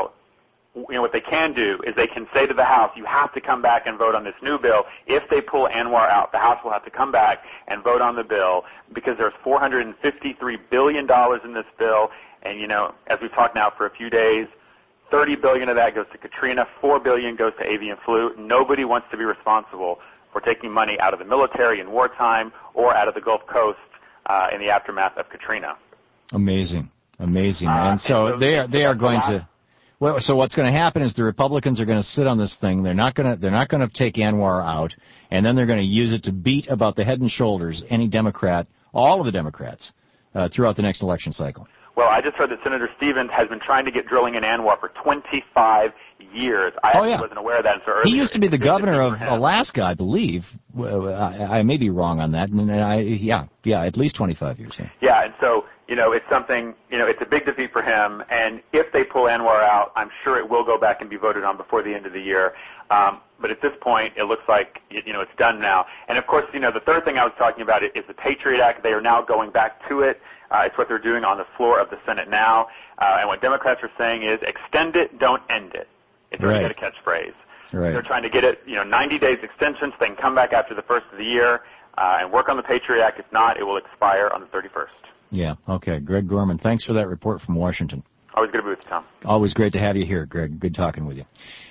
Speaker 17: what they can do is they can say to the House, you have to come back and vote on this new bill. If they pull ANWR out, the House will have to come back and vote on the bill, because there's $453 billion in this bill, and as we've talked now for a few days, $30 billion of that goes to Katrina, $4 billion goes to avian flu. Nobody wants to be responsible for taking money out of the military in wartime or out of the Gulf Coast in the aftermath of Katrina.
Speaker 2: Amazing. And so they are going to. Well, so what's going to happen is the Republicans are going to sit on this thing. They're not going to take ANWR out, and then they're going to use it to beat about the head and shoulders any Democrat, all of the Democrats, throughout the next election cycle.
Speaker 17: Well, I just heard that Senator Stevens has been trying to get drilling in ANWR for 25 years. I wasn't aware of that until earlier.
Speaker 2: He used to be the governor of Alaska, I believe. I may be wrong on that. At least 25 years.
Speaker 17: Yeah, and so, it's something, it's a big defeat for him. And if they pull ANWR out, I'm sure it will go back and be voted on before the end of the year. But at this point, it looks like, it's done now. And, of course, the third thing I was talking about is the Patriot Act. They are now going back to it. It's what they're doing on the floor of the Senate now. And what Democrats are saying is extend it, don't end it. It's already got a catchphrase.
Speaker 2: Right.
Speaker 17: They're trying to get it, 90 days extension so they can come back after the first of the year and work on the Patriot Act. If not, it will expire on the 31st.
Speaker 2: Yeah, okay. Greg Gorman, thanks for that report from Washington.
Speaker 17: Always good to be with you, Tom.
Speaker 2: Always great to have you here, Greg. Good talking with you.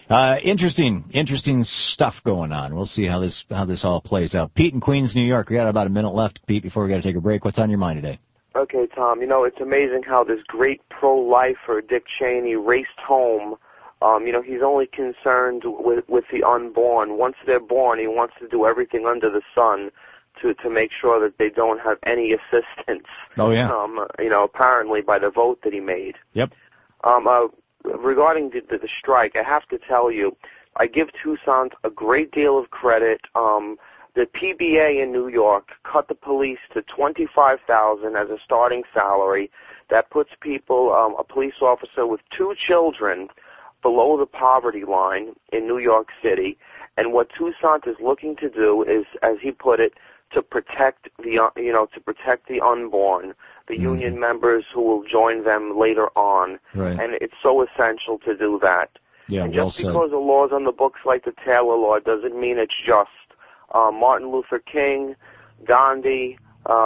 Speaker 2: Interesting stuff going on. We'll see how this all plays out. Pete in Queens, New York. We got about a minute left, Pete, before we got to take a break. What's on your mind today?
Speaker 18: Okay, Tom. It's amazing how this great pro-lifer, Dick Cheney, raced home. He's only concerned with the unborn. Once they're born, he wants to do everything under the sun to make sure that they don't have any assistance.
Speaker 2: Oh, yeah.
Speaker 18: Apparently by the vote that he made.
Speaker 2: Yep.
Speaker 18: Regarding the strike, I have to tell you, I give Tucson a great deal of credit. The PBA in New York cut the police to $25,000 as a starting salary. That puts people, a police officer with 2 children, below the poverty line in New York City. And what Tucson is looking to do is, as he put it, to protect the unborn, the union members who will join them later on.
Speaker 2: Right.
Speaker 18: And it's so essential to do that.
Speaker 2: Yeah,
Speaker 18: and
Speaker 2: well
Speaker 18: just because the law's on the books like the Taylor Law doesn't mean it's just. Martin Luther King, Gandhi,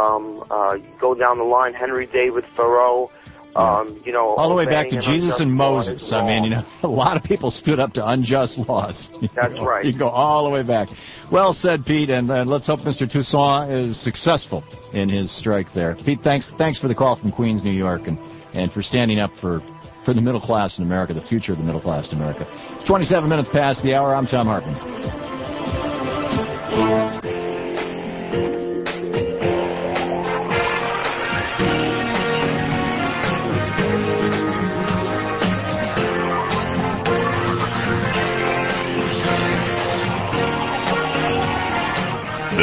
Speaker 18: go down the line, Henry David Thoreau,
Speaker 2: all the way back to Jesus and Moses. I mean, a lot of people stood up to unjust laws.
Speaker 18: That's right.
Speaker 2: You go all the way back. Well said, Pete, and let's hope Mr. Toussaint is successful in his strike there. Pete, thanks for the call from Queens, New York, and for standing up for the middle class in America, the future of the middle class in America. It's 27 minutes past the hour. I'm Tom Hartman.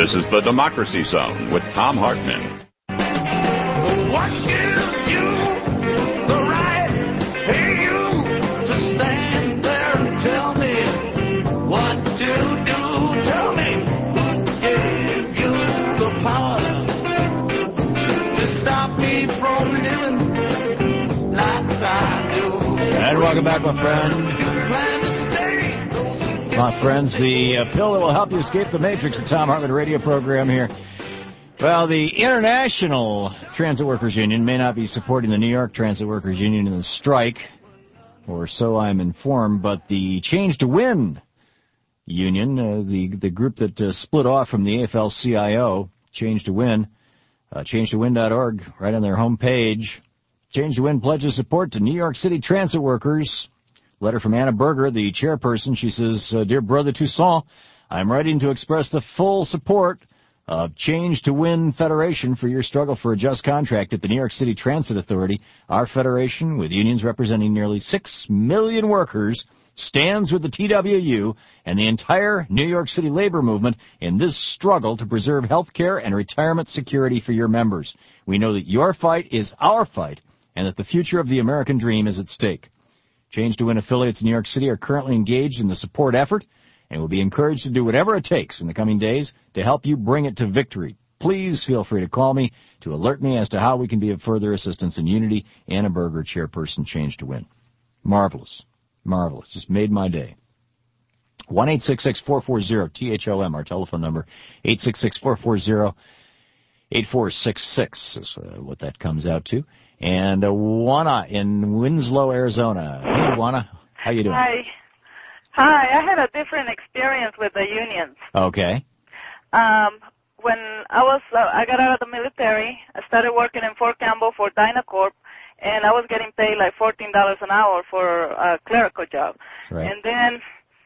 Speaker 1: This is the Democracy Zone with Thom Hartmann.
Speaker 15: What gives you the right, hey you, to stand there and tell me what to do? Tell me who gave you the power to stop me from living like I do?
Speaker 2: And welcome back, my friend. My friends, the pill that will help you escape the matrix, the Thom Hartmann radio program here. Well, the International Transit Workers Union may not be supporting the New York Transit Workers Union in the strike, or so I'm informed, but the Change to Win union, the group that split off from the AFL-CIO, Change to Win, changetowin.org, right on their homepage. Change to Win pledges support to New York City transit workers. Letter from Anna Berger, the chairperson. She says, Dear Brother Toussaint, I'm writing to express the full support of Change to Win Federation for your struggle for a just contract at the New York City Transit Authority. Our federation, with unions representing nearly 6 million workers, stands with the TWU and the entire New York City labor movement in this struggle to preserve health care and retirement security for your members. We know that your fight is our fight and that the future of the American dream is at stake. Change to Win affiliates in New York City are currently engaged in the support effort and will be encouraged to do whatever it takes in the coming days to help you bring it to victory. Please feel free to call me to alert me as to how we can be of further assistance in unity. Anna Berger, chairperson, Change to Win. Marvelous. Marvelous. Just made my day. 1-866-440-THOM, our telephone number. 866-440-8466 is what that comes out to. And Juana in Winslow, Arizona. Hey, Juana, how you doing?
Speaker 19: Hi. I had a different experience with the unions.
Speaker 2: Okay.
Speaker 19: When I got out of the military, I started working in Fort Campbell for Dynacorp, and I was getting paid like $14 an hour for a clerical job.
Speaker 2: Right.
Speaker 19: And then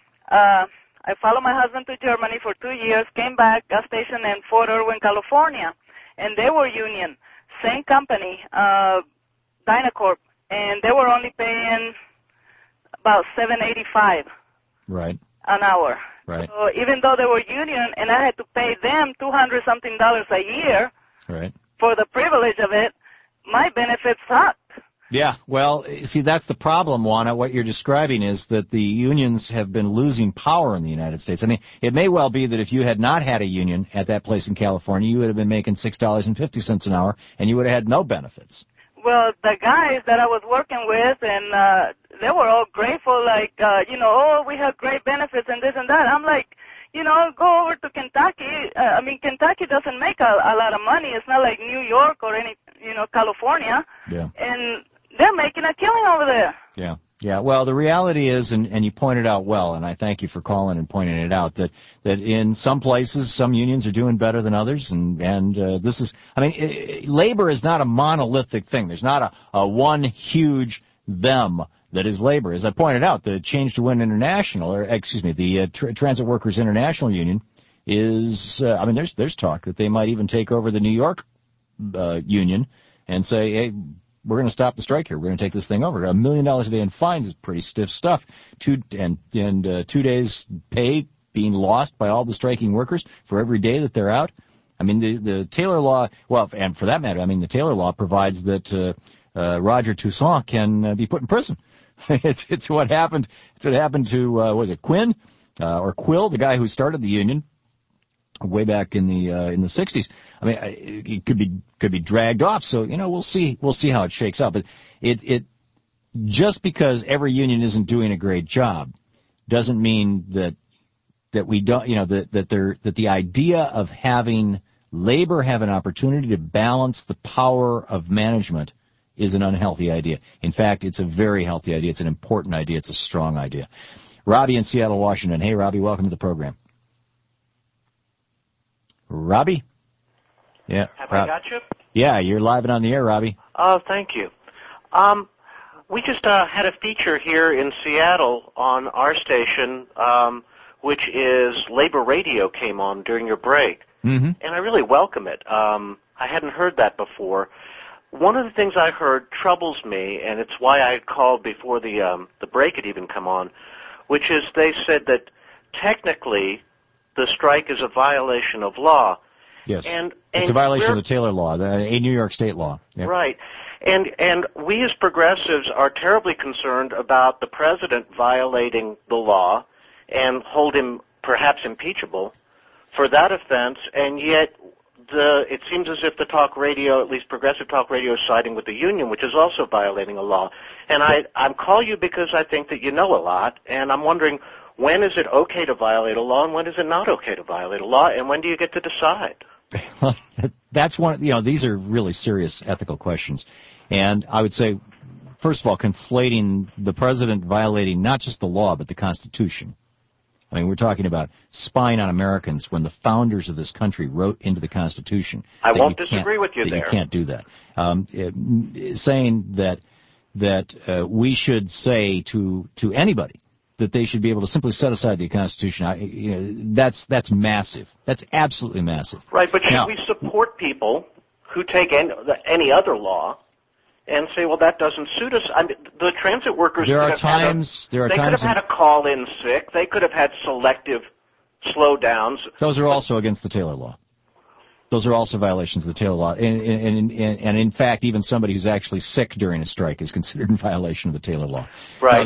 Speaker 19: I followed my husband to Germany for 2 years, came back, got stationed in Fort Irwin, California, and they were union. Same company, Dynacorp, and they were only paying about $7.85
Speaker 2: right
Speaker 19: an hour.
Speaker 2: Right.
Speaker 19: So even though they were union, and I had to pay them $200-something a year
Speaker 2: right
Speaker 19: for the privilege of it, my benefits sucked.
Speaker 2: Yeah, well, see, that's the problem, Juana. What you're describing is that the unions have been losing power in the United States. I mean, it may well be that if you had not had a union at that place in California, you would have been making $6.50 an hour, and you would have had no benefits.
Speaker 19: Well, the guys that I was working with, and they were all grateful, like, we have great benefits and this and that. I'm like, go over to Kentucky. Kentucky doesn't make a lot of money. It's not like New York or California.
Speaker 2: Yeah.
Speaker 19: And they're making a killing over there.
Speaker 2: Yeah. Yeah, well, the reality is, and you pointed out well, and I thank you for calling and pointing it out, that in some places, some unions are doing better than others, and this is, labor is not a monolithic thing. There's not a one huge them that is labor. As I pointed out, the Change to Win International, the Transit Workers International Union is, there's talk that they might even take over the New York union and say, hey, we're going to stop the strike here. We're going to take this thing over. $1 million a day in fines is pretty stiff stuff. 2 days pay being lost by all the striking workers for every day that they're out. I mean, the Taylor Law, well, and for that matter, the Taylor Law provides that Roger Toussaint can be put in prison. It's what happened. It's what happened to was it Quinn or Quill, the guy who started the union way back in the 60s. It could be dragged off. So we'll see how it shakes out. But it just because every union isn't doing a great job doesn't mean that we don't that the idea of having labor have an opportunity to balance the power of management is an unhealthy idea. In fact, it's a very healthy idea. It's an important idea. It's a strong idea. Robbie in Seattle, Washington. Hey, Robbie, welcome to the program. Robbie? Yeah.
Speaker 20: Have I got you?
Speaker 2: Yeah, you're live and on the air, Robbie.
Speaker 20: Oh, thank you. We just had a feature here in Seattle on our station, which is Labor Radio came on during your break.
Speaker 2: Mm-hmm.
Speaker 20: And I really welcome it. I hadn't heard that before. One of the things I heard troubles me, and it's why I had called before the break had even come on, which is they said that technically the strike is a violation of law.
Speaker 2: Yes.
Speaker 20: And
Speaker 2: it's a violation of the Taylor law, a New York State law. Yep.
Speaker 20: Right. And we as progressives are terribly concerned about the president violating the law and hold him perhaps impeachable for that offense, and yet it seems as if the talk radio, at least progressive talk radio, is siding with the union, which is also violating a law. And I'm calling you because I think that you know a lot, and I'm wondering, when is it okay to violate a law and when is it not okay to violate a law, and when do you get to decide?
Speaker 2: Well, that's one. These are really serious ethical questions, and I would say, first of all, conflating the president violating not just the law but the Constitution. I mean, we're talking about spying on Americans when the founders of this country wrote into the Constitution.
Speaker 20: I won't disagree with you
Speaker 2: there.
Speaker 20: You
Speaker 2: can't do that. Saying that we should say to anybody that they should be able to simply set aside the Constitution, that's massive. That's absolutely massive.
Speaker 20: Right, but should we support people who take any other law and say, well, that doesn't suit us? I mean, the transit workers
Speaker 2: There
Speaker 20: could
Speaker 2: are
Speaker 20: have
Speaker 2: times
Speaker 20: could have had a call-in sick. They could have had selective slowdowns.
Speaker 2: Those are also against the Taylor law. Those are also violations of the Taylor law. And in fact, even somebody who's actually sick during a strike is considered in violation of the Taylor law.
Speaker 20: Right.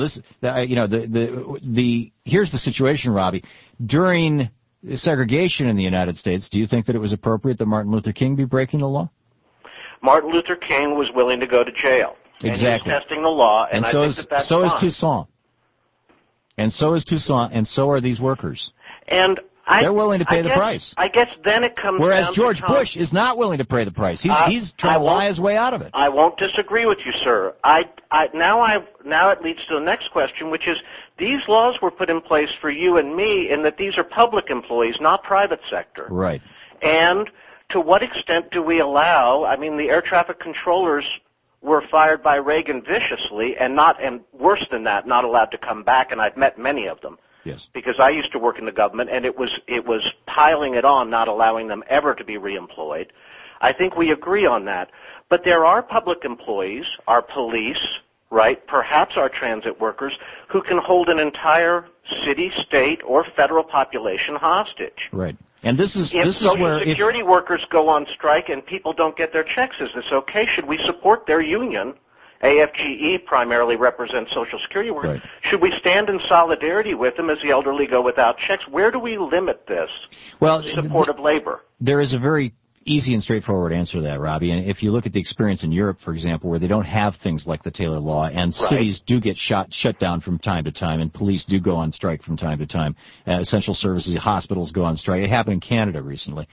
Speaker 2: Here's the situation, Robbie. During segregation in the United States, do you think that it was appropriate that Martin Luther King be breaking the law?
Speaker 20: Martin Luther King was willing to go to jail.
Speaker 2: Exactly.
Speaker 20: And he was testing the law, and I think that's
Speaker 2: so
Speaker 20: fine.
Speaker 2: is Toussaint. And so is Toussaint, and so are these workers.
Speaker 20: And
Speaker 2: they're willing to pay the price.
Speaker 20: I guess then it comes
Speaker 2: Whereas
Speaker 20: down
Speaker 2: George
Speaker 20: to
Speaker 2: Bush is not willing to pay the price. He's trying to lie his way out of it.
Speaker 20: I won't disagree with you, sir. Now it leads to the next question, which is these laws were put in place for you and me in that these are public employees, not private sector.
Speaker 2: Right.
Speaker 20: And to what extent do we allow? I mean, the air traffic controllers were fired by Reagan viciously, and worse than that, not allowed to come back. And I've met many of them.
Speaker 2: Yes.
Speaker 20: Because I used to work in the government, and it was piling it on, not allowing them ever to be reemployed. I think we agree on that. But there are public employees, our police, right, perhaps our transit workers, who can hold an entire city, state, or federal population hostage.
Speaker 2: Right. And this is
Speaker 20: Social Security workers go on strike and people don't get their checks, is this okay? Should we support their union? AFGE primarily represents Social Security workers.
Speaker 2: Right.
Speaker 20: Should we stand in solidarity with them as the elderly go without checks? Where do we limit this support of labor?
Speaker 2: There is a very easy and straightforward answer to that, Robbie. And if you look at the experience in Europe, for example, where they don't have things like the Taylor law, and cities do get shut down from time to time, and police do go on strike from time to time, essential services, hospitals go on strike. It happened in Canada recently.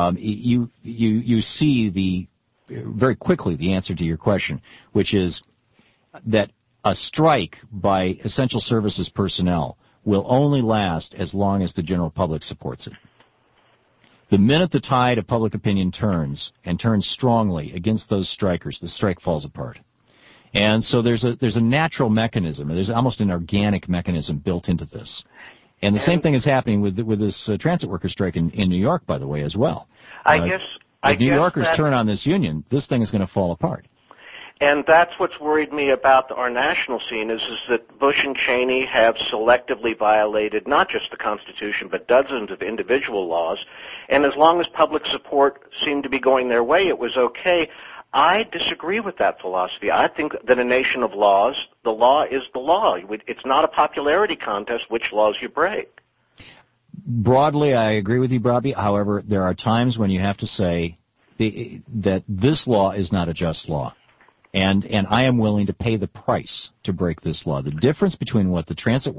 Speaker 2: You see very quickly the answer to your question, which is that a strike by essential services personnel will only last as long as the general public supports it. The minute the tide of public opinion turns, and turns strongly against those strikers, the strike falls apart. And so there's a natural mechanism, there's almost an organic mechanism built into this. And the same thing is happening with this transit worker strike in New York, by the way, as well. If New Yorkers turn on this union, this thing is going to fall apart.
Speaker 20: And that's what's worried me about our national scene is that Bush and Cheney have selectively violated not just the Constitution, but dozens of individual laws. And as long as public support seemed to be going their way, it was okay. I disagree with that philosophy. I think that a nation of laws, the law is the law. It's not a popularity contest which laws you break.
Speaker 2: Broadly, I agree with you, Bobby. However, there are times when you have to say that this law is not a just law. And I am willing to pay the price to break this law. The difference between what the transit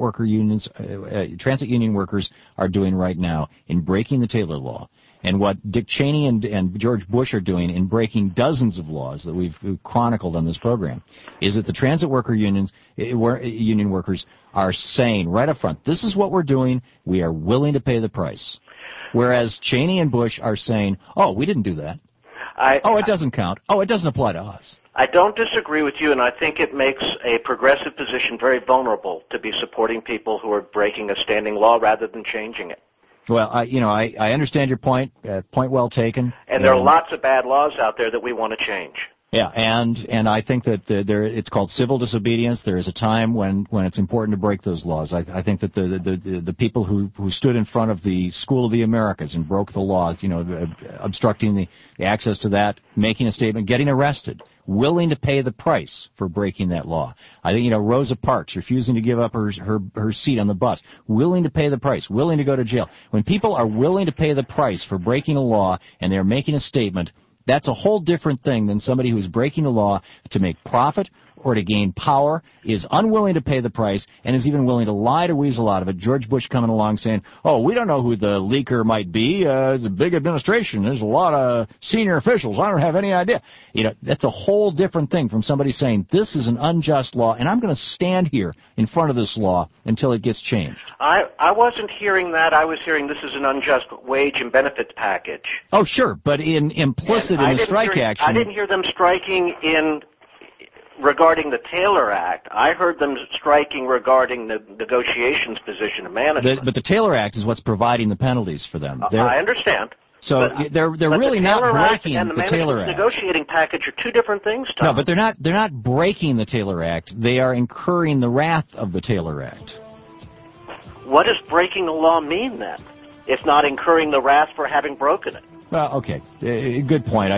Speaker 2: union workers are doing right now in breaking the Taylor law and what Dick Cheney and George Bush are doing in breaking dozens of laws that we've chronicled on this program is that the transit union workers are saying right up front, this is what we're doing, we are willing to pay the price. Whereas Cheney and Bush are saying, oh, we didn't do that. It doesn't count. Oh, it doesn't apply to us.
Speaker 20: I don't disagree with you, and I think it makes a progressive position very vulnerable to be supporting people who are breaking a standing law rather than changing it.
Speaker 2: Well, I understand your point. Point well taken.
Speaker 20: And there are lots of bad laws out there that we want to change.
Speaker 2: Yeah, and I think that it's called civil disobedience. There is a time when it's important to break those laws. I think that the people who stood in front of the School of the Americas and broke the laws, obstructing the access to that, making a statement, getting arrested, willing to pay the price for breaking that law. I think, Rosa Parks refusing to give up her seat on the bus, willing to pay the price, willing to go to jail. When people are willing to pay the price for breaking a law and they're making a statement, that's a whole different thing than somebody who's breaking the law to make profit or to gain power, is unwilling to pay the price, and is even willing to lie to weasel out of it. George Bush coming along saying, we don't know who the leaker might be. It's a big administration. There's a lot of senior officials. I don't have any idea. That's a whole different thing from somebody saying, this is an unjust law, and I'm going to stand here in front of this law until it gets changed.
Speaker 20: I wasn't hearing that. I was hearing this is an unjust wage and benefits package.
Speaker 2: Oh, sure, but implicit in the strike action.
Speaker 20: I didn't hear them striking regarding the Taylor Act. I heard them striking regarding the negotiations position of management.
Speaker 2: But the Taylor Act is what's providing the penalties for them.
Speaker 20: I understand.
Speaker 2: So they're really not breaking the Taylor Act.
Speaker 20: Negotiating package are two different things, Tom.
Speaker 2: No, but they're not breaking the Taylor Act. They are incurring the wrath of the Taylor Act.
Speaker 20: What does breaking the law mean then, if not incurring the wrath for having broken it?
Speaker 2: Well, okay, good point.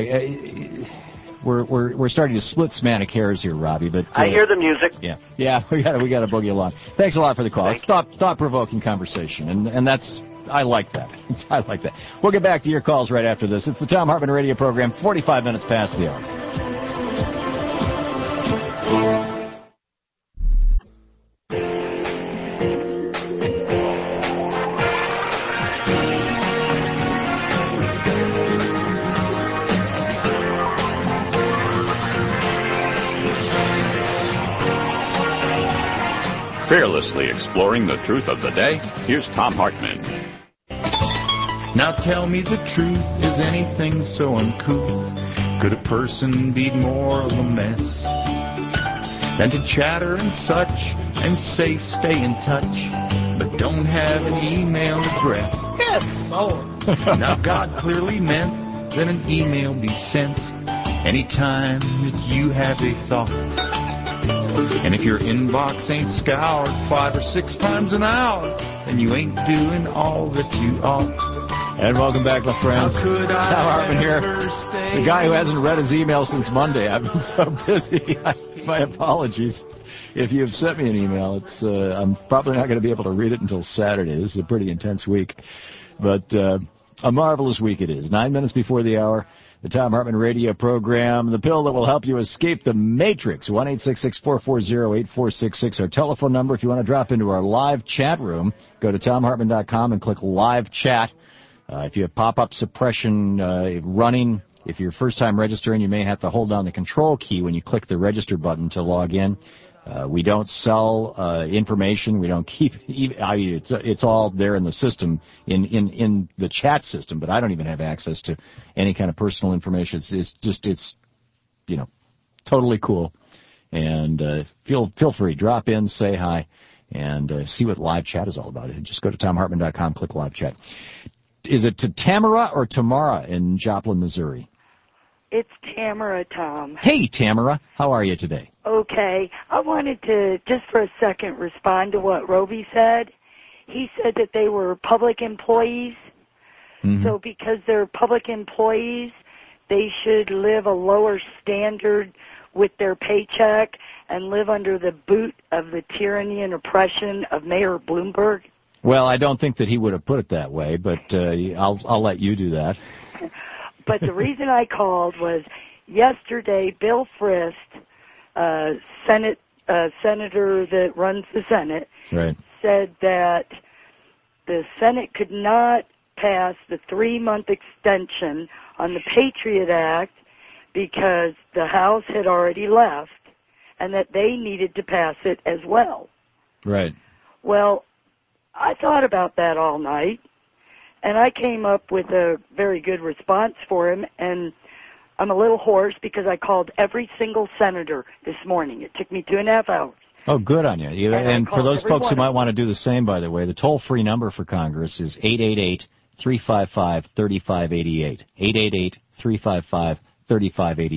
Speaker 2: We're starting to split semantic hairs here, Robbie. But
Speaker 20: I hear the music.
Speaker 2: Yeah, we got to boogie along. Thanks a lot for the call. It's thought-provoking conversation, and that's I like that. I like that. We'll get back to your calls right after this. It's the Thom Hartmann Radio Program. 45 minutes past the hour.
Speaker 1: Fearlessly exploring the truth of the day, here's Thom Hartmann.
Speaker 8: Now tell me the truth, is anything so uncouth? Could a person be more of a mess than to chatter and such and say stay in touch, but don't have an email address?
Speaker 15: Yes, Lord.
Speaker 8: Now God clearly meant that an email be sent anytime that you have a thought. And if your inbox ain't scoured 5 or 6 times an hour, then you ain't doing all that you ought.
Speaker 2: And welcome back, my friends. Thom Hartmann here. The guy who hasn't read his email since Monday. I've been so busy. My apologies. If you've sent me an email, I'm probably not going to be able to read it until Saturday. This is a pretty intense week. But a marvelous week it is. 9 minutes before the hour. The Thom Hartmann Radio Program, the pill that will help you escape the matrix. 1-866-440-8466, our telephone number. If you want to drop into our live chat room, go to TomHartmann.com and click Live Chat. If you have pop-up suppression running, if you're first-time registering, you may have to hold down the control key when you click the register button to log in. We don't sell information. We don't keep. It's all there in the system, in the chat system. But I don't even have access to any kind of personal information. It's totally cool. And feel free, drop in, say hi, and see what live chat is all about. Just go to TomHartmann.com, click live chat. Is it to Tamara or Tamara in Joplin, Missouri?
Speaker 21: It's Tamara, Tom.
Speaker 2: Hey, Tamara. How are you today?
Speaker 21: Okay. I wanted to, just for a second, respond to what Roby said. He said that they were public employees. Mm-hmm. So because they're public employees, they should live a lower standard with their paycheck and live under the boot of the tyranny and oppression of Mayor Bloomberg.
Speaker 2: Well, I don't think that he would have put it that way, but I'll let you do that.
Speaker 21: But the reason I called was yesterday Bill Frist, senator that runs the Senate,
Speaker 2: right,
Speaker 21: said that the Senate could not pass the 3-month extension on the Patriot Act because the House had already left and that they needed to pass it as well.
Speaker 2: Right.
Speaker 21: Well, I thought about that all night. And I came up with a very good response for him, and I'm a little hoarse because I called every single senator this morning. It took me 2.5 hours.
Speaker 2: Oh, good on you. And for those folks who might want to do the same, by the way, the toll-free number for Congress is 888-355-3588. 888-355-3588.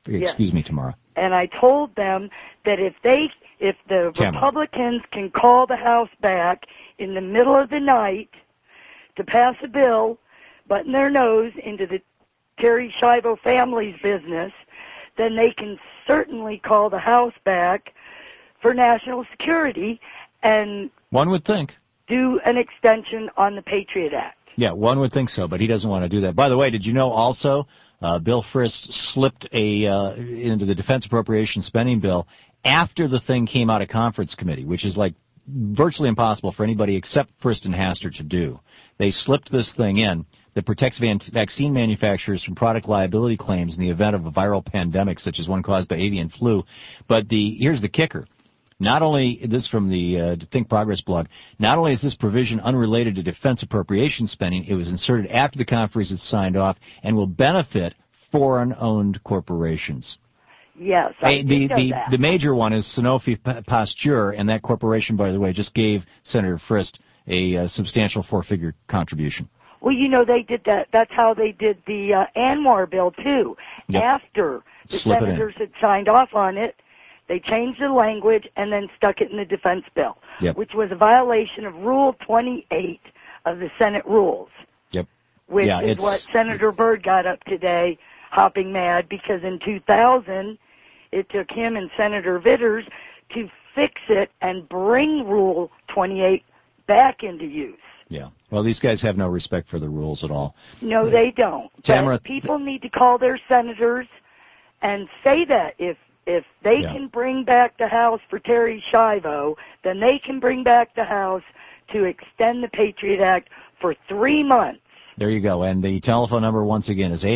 Speaker 2: Excuse me, Tamara.
Speaker 21: And I told them that if the Republicans can call the House back in the middle of the night to pass a bill, button their nose into the Terry Schiavo family's business, then they can certainly call the House back for national security and
Speaker 2: one would think
Speaker 21: do an extension on the Patriot Act.
Speaker 2: Yeah, one would think so, but he doesn't want to do that. By the way, did you know also Bill Frist slipped into the defense appropriation spending bill after the thing came out of conference committee, which is like virtually impossible for anybody except Frist and Hastert to do. They slipped this thing in that protects vaccine manufacturers from product liability claims in the event of a viral pandemic, such as one caused by avian flu. But here's the kicker. Not only, this from the Think Progress blog, not only is this provision unrelated to defense appropriation spending, it was inserted after the conference is signed off and will benefit foreign-owned corporations.
Speaker 21: Yes, I did know that.
Speaker 2: The major one is Sanofi Pasteur, and that corporation, by the way, just gave Senator Frist a substantial four-figure contribution.
Speaker 21: Well, you know, they did that. That's how they did the Anwar bill, too.
Speaker 2: Yep.
Speaker 21: After the senators had signed off on it, they changed the language and then stuck it in the defense bill, which was a violation of Rule 28 of the Senate rules, which is what Senator Byrd got up today, hopping mad, because in 2000, it took him and Senator Vitters to fix it and bring Rule 28 back into use.
Speaker 2: Yeah. Well, these guys have no respect for the rules at all.
Speaker 21: No, they don't.
Speaker 2: Tamara,
Speaker 21: but people need to call their senators and say that if they can bring back the House for Terry Schiavo, then they can bring back the House to extend the Patriot Act for 3 months.
Speaker 2: There you go. And the telephone number, once again, is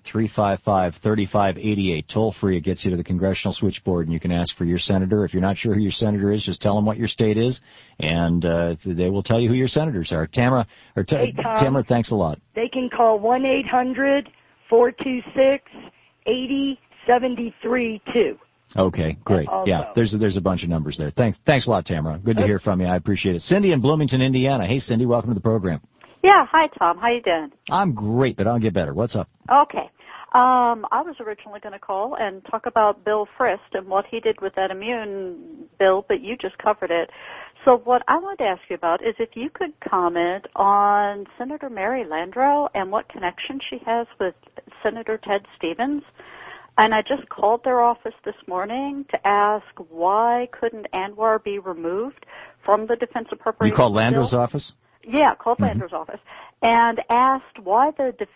Speaker 2: 888-355-3588. Toll free. It gets you to the congressional switchboard, and you can ask for your senator. If you're not sure who your senator is, just tell them what your state is, and they will tell you who your senators are. Tamara, thanks a lot.
Speaker 21: They can call 1-800-426-8073, too.
Speaker 2: Okay, great. Yeah, there's a bunch of numbers there. Thanks a lot, Tamara. Good to hear from you. I appreciate it. Cindy in Bloomington, Indiana. Hey, Cindy, welcome to the program.
Speaker 4: Yeah, hi, Tom. How you doing?
Speaker 2: I'm great, but I'll get better. What's up?
Speaker 4: Okay. I was originally going to call and talk about Bill Frist and what he did with that immune bill, but you just covered it. So what I wanted to ask you about is if you could comment on Senator Mary Landrieu and what connection she has with Senator Ted Stevens. And I just called their office this morning to ask why couldn't Anwar be removed from the defense appropriation bill.
Speaker 2: You called Landrieu's office?
Speaker 4: Yeah, called Landrieu's office and asked why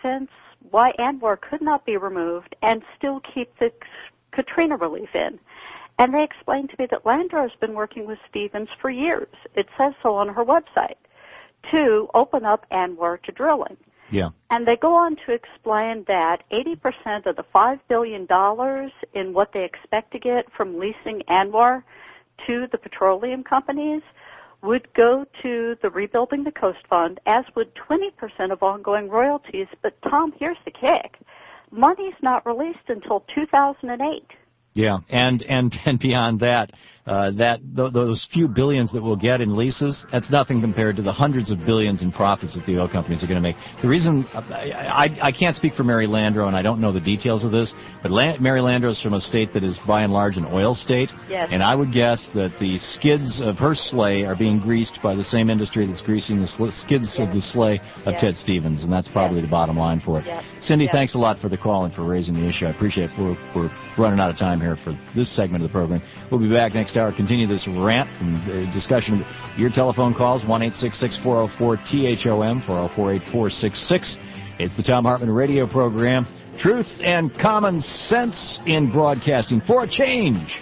Speaker 4: Anwar could not be removed and still keep the Katrina relief in. And they explained to me that Landrieu has been working with Stevens for years. It says so on her website, to open up Anwar to drilling.
Speaker 2: Yeah.
Speaker 4: And they go on to explain that 80% of the $5 billion in what they expect to get from leasing Anwar to the petroleum companies would go to the Rebuilding the Coast Fund, as would 20% of ongoing royalties. But, Tom, here's the kick. Money's not released until 2008.
Speaker 2: Yeah, and beyond that, those few billions that we'll get in leases, that's nothing compared to the hundreds of billions in profits that the oil companies are going to make. The reason I can't speak for Mary Landrieu, and I don't know the details of this, but Mary Landrieu is from a state that is by and large an oil state,
Speaker 4: yes.
Speaker 2: And I would guess that the skids of her sleigh are being greased by the same industry that's greasing the skids of the sleigh of Ted Stevens, and that's probably the bottom line for it. Cindy, thanks a lot for the call and for raising the issue. I appreciate it. We're running out of time here for this segment of the program. We'll be back next hour, continue this rant and discussion. Your telephone calls, 1-866-404-THOM, 404-8466. It's the Thom Hartmann radio program. Truth and common sense in broadcasting for a change.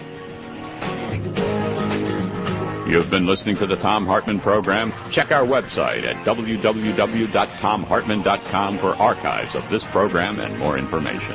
Speaker 1: You've been listening to the Thom Hartmann program. Check our website at www.thomhartmann.com for archives of this program and more information.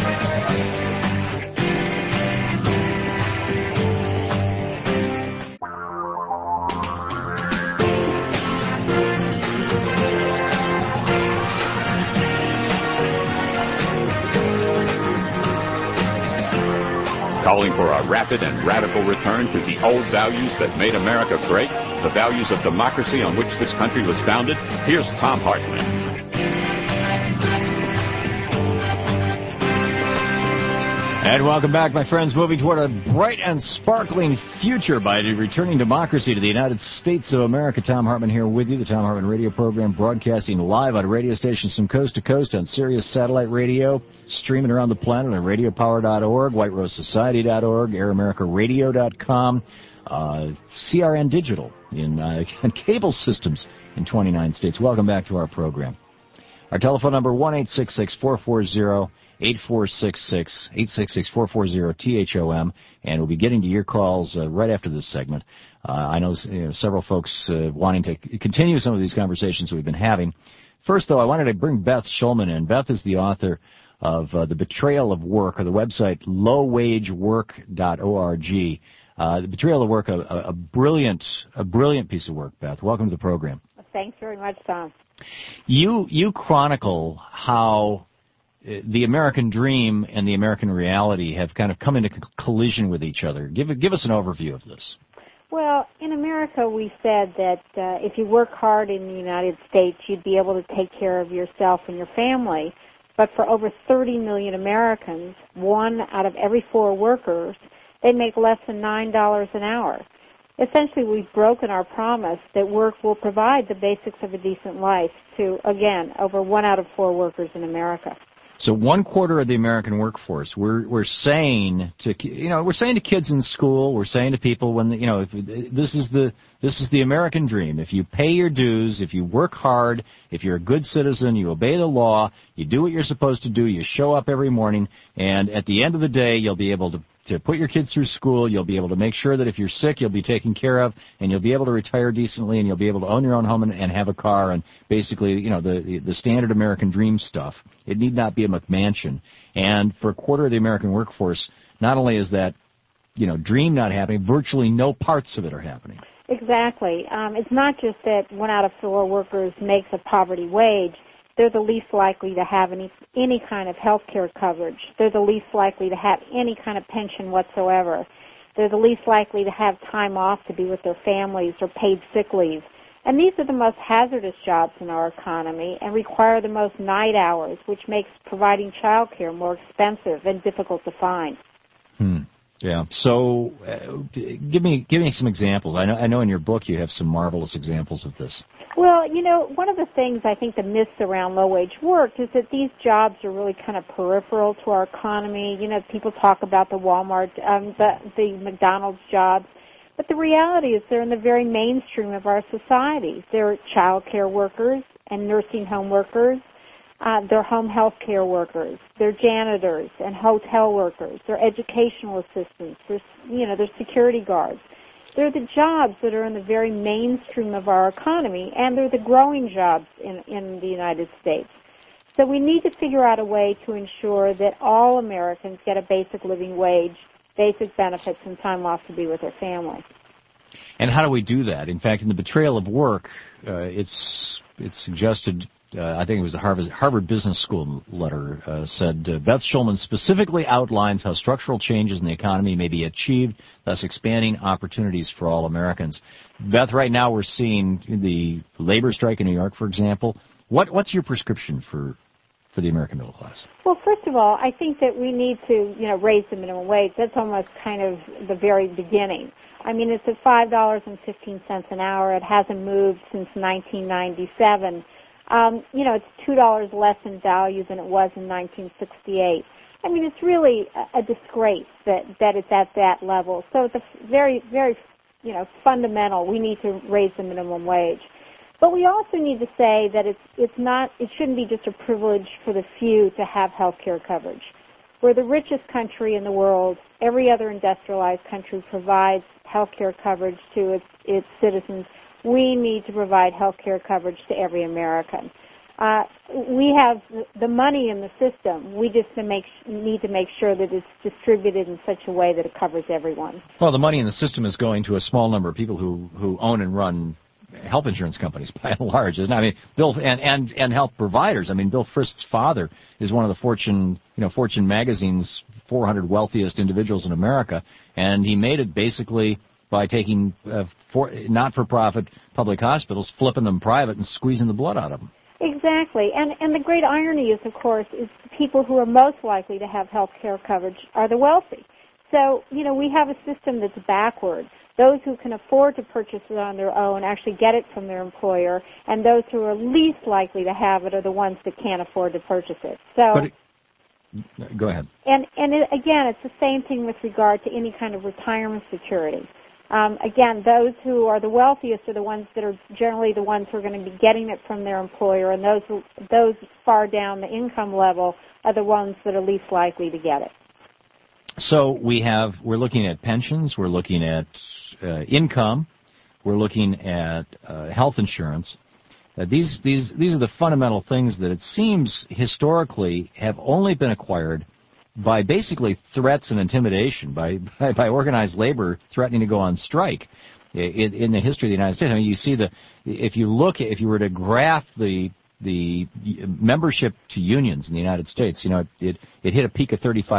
Speaker 1: Calling for a rapid and radical return to the old values that made America great, the values of democracy on which this country was founded, here's Thom Hartmann.
Speaker 2: And welcome back, my friends. Moving toward a bright and sparkling future by returning democracy to the United States of America. Thom Hartmann here with you, the Thom Hartmann Radio program, broadcasting live on radio stations from coast to coast on Sirius Satellite Radio, streaming around the planet on radiopower.org, whiterosesociety.org, AirAmericaRadio.com, CRN Digital and cable systems in 29 states. Welcome back to our program. Our telephone number, 1-866-440-8466, 866-440-THOM, and we'll be getting to your calls right after this segment. I know several folks wanting to continue some of these conversations we've been having. First, though, I wanted to bring Beth Schulman in. Beth is the author of The Betrayal of Work, or the website lowwagework.org. The Betrayal of Work, a brilliant piece of work, Beth. Welcome to the program.
Speaker 6: Thanks very much, Tom.
Speaker 2: You chronicle how the American dream and the American reality have kind of come into collision with each other. Give us an overview of this.
Speaker 6: Well, in America, we said that if you work hard in the United States, you'd be able to take care of yourself and your family. But for over 30 million Americans, 1 out of every 4 workers, they make less than $9 an hour. Essentially, we've broken our promise that work will provide the basics of a decent life to, again, over 1 out of 4 workers in America.
Speaker 2: So 1/4 of the American workforce, we're saying to kids in school, we're saying to people this is the American dream. If you pay your dues, if you work hard, if you're a good citizen, you obey the law, you do what you're supposed to do, you show up every morning, and at the end of the day, you'll be able to put your kids through school, you'll be able to make sure that if you're sick, you'll be taken care of, and you'll be able to retire decently, and you'll be able to own your own home and have a car, and basically, the standard American dream stuff. It need not be a McMansion. And for 1/4 of the American workforce, not only is that, dream not happening, virtually no parts of it are happening.
Speaker 6: Exactly. It's not just that 1 out of 4 workers makes a poverty wage. They're the least likely to have any kind of health care coverage. They're the least likely to have any kind of pension whatsoever. They're the least likely to have time off to be with their families or paid sick leave. And these are the most hazardous jobs in our economy and require the most night hours, which makes providing child care more expensive and difficult to find.
Speaker 2: Yeah. So, give me some examples. I know in your book you have some marvelous examples of this.
Speaker 6: Well, one of the things I think the myths around low-wage work is that these jobs are really kind of peripheral to our economy. People talk about the Walmart, the McDonald's jobs, but the reality is they're in the very mainstream of our society. They're child care workers and nursing home workers. They're home health care workers. They're janitors and hotel workers. They're educational assistants. They're security guards. They're the jobs that are in the very mainstream of our economy, and they're the growing jobs in the United States. So we need to figure out a way to ensure that all Americans get a basic living wage, basic benefits, and time off to be with their family.
Speaker 2: And how do we do that? In fact, in The Betrayal of Work, it's suggested, I think it was the Harvard Business School letter, said, Beth Schulman specifically outlines how structural changes in the economy may be achieved, thus expanding opportunities for all Americans. Beth, right now we're seeing the labor strike in New York, for example. What's your prescription for the American middle class?
Speaker 6: Well, first of all, I think that we need to, raise the minimum wage. That's almost kind of the very beginning. I mean, it's at $5.15 an hour. It hasn't moved since 1997. It's $2 less in value than it was in 1968. I mean, it's really a disgrace that it's at that level. So it's very, very, fundamental. We need to raise the minimum wage. But we also need to say that it shouldn't be just a privilege for the few to have health care coverage. We're the richest country in the world. Every other industrialized country provides health care coverage to its citizens. We need to provide health care coverage to every American. We have the money in the system. We just need to make sure that it's distributed in such a way that it covers everyone.
Speaker 2: Well, the money in the system is going to a small number of people who own and run health insurance companies, by and large, isn't it? I mean, Bill and health providers. I mean, Bill Frist's father is one of the Fortune magazine's 400 wealthiest individuals in America, and he made it basically by taking not-for-profit public hospitals, flipping them private, and squeezing the blood out of them.
Speaker 6: Exactly. And the great irony is, of course, is the people who are most likely to have health care coverage are the wealthy. So, we have a system that's backwards. Those who can afford to purchase it on their own actually get it from their employer, and those who are least likely to have it are the ones that can't afford to purchase it. So,
Speaker 2: go ahead.
Speaker 6: And again, it's the same thing with regard to any kind of retirement security. Again, those who are the wealthiest are the ones that are generally the ones who are going to be getting it from their employer, and those far down the income level are the ones that are least likely to get it.
Speaker 2: So we're looking at pensions, we're looking at income, we're looking at health insurance. These are the fundamental things that it seems historically have only been acquired by basically threats and intimidation, by organized labor threatening to go on strike in the history of the United States. I mean, you see if you were to graph the membership to unions in the United States, it hit a peak of 35% in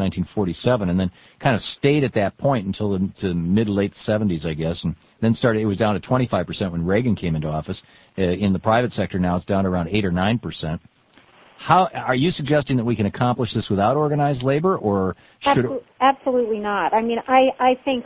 Speaker 2: 1947, and then kind of stayed at that point until the mid-late 70s, I guess, and then it was down to 25% when Reagan came into office. In the private sector now, it's down to around 8 or 9%. How are you suggesting that we can accomplish this without organized labor, or should it?
Speaker 6: Absolutely not. I mean, I think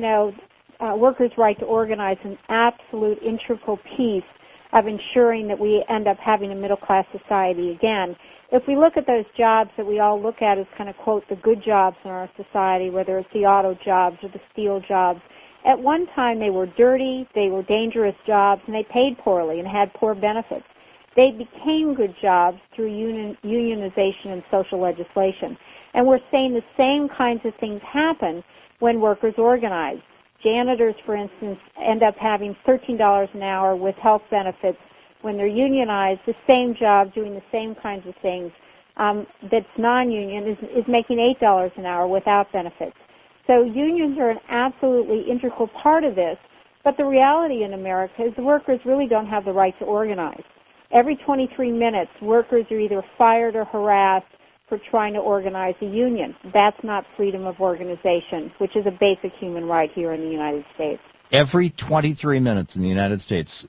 Speaker 6: workers' right to organize is an absolute integral piece of ensuring that we end up having a middle-class society again. If we look at those jobs that we all look at as kind of, quote, the good jobs in our society, whether it's the auto jobs or the steel jobs, at one time they were dirty, they were dangerous jobs, and they paid poorly and had poor benefits. They became good jobs through unionization and social legislation. And we're seeing the same kinds of things happen when workers organize. Janitors, for instance, end up having $13 an hour with health benefits when they're unionized. The same job doing the same kinds of things that's non-union is making $8 an hour without benefits. So unions are an absolutely integral part of this. But the reality in America is the workers really don't have the right to organize. Every 23 minutes, workers are either fired or harassed for trying to organize a union. That's not freedom of organization, which is a basic human right here in the United States.
Speaker 2: Every 23 minutes in the United States,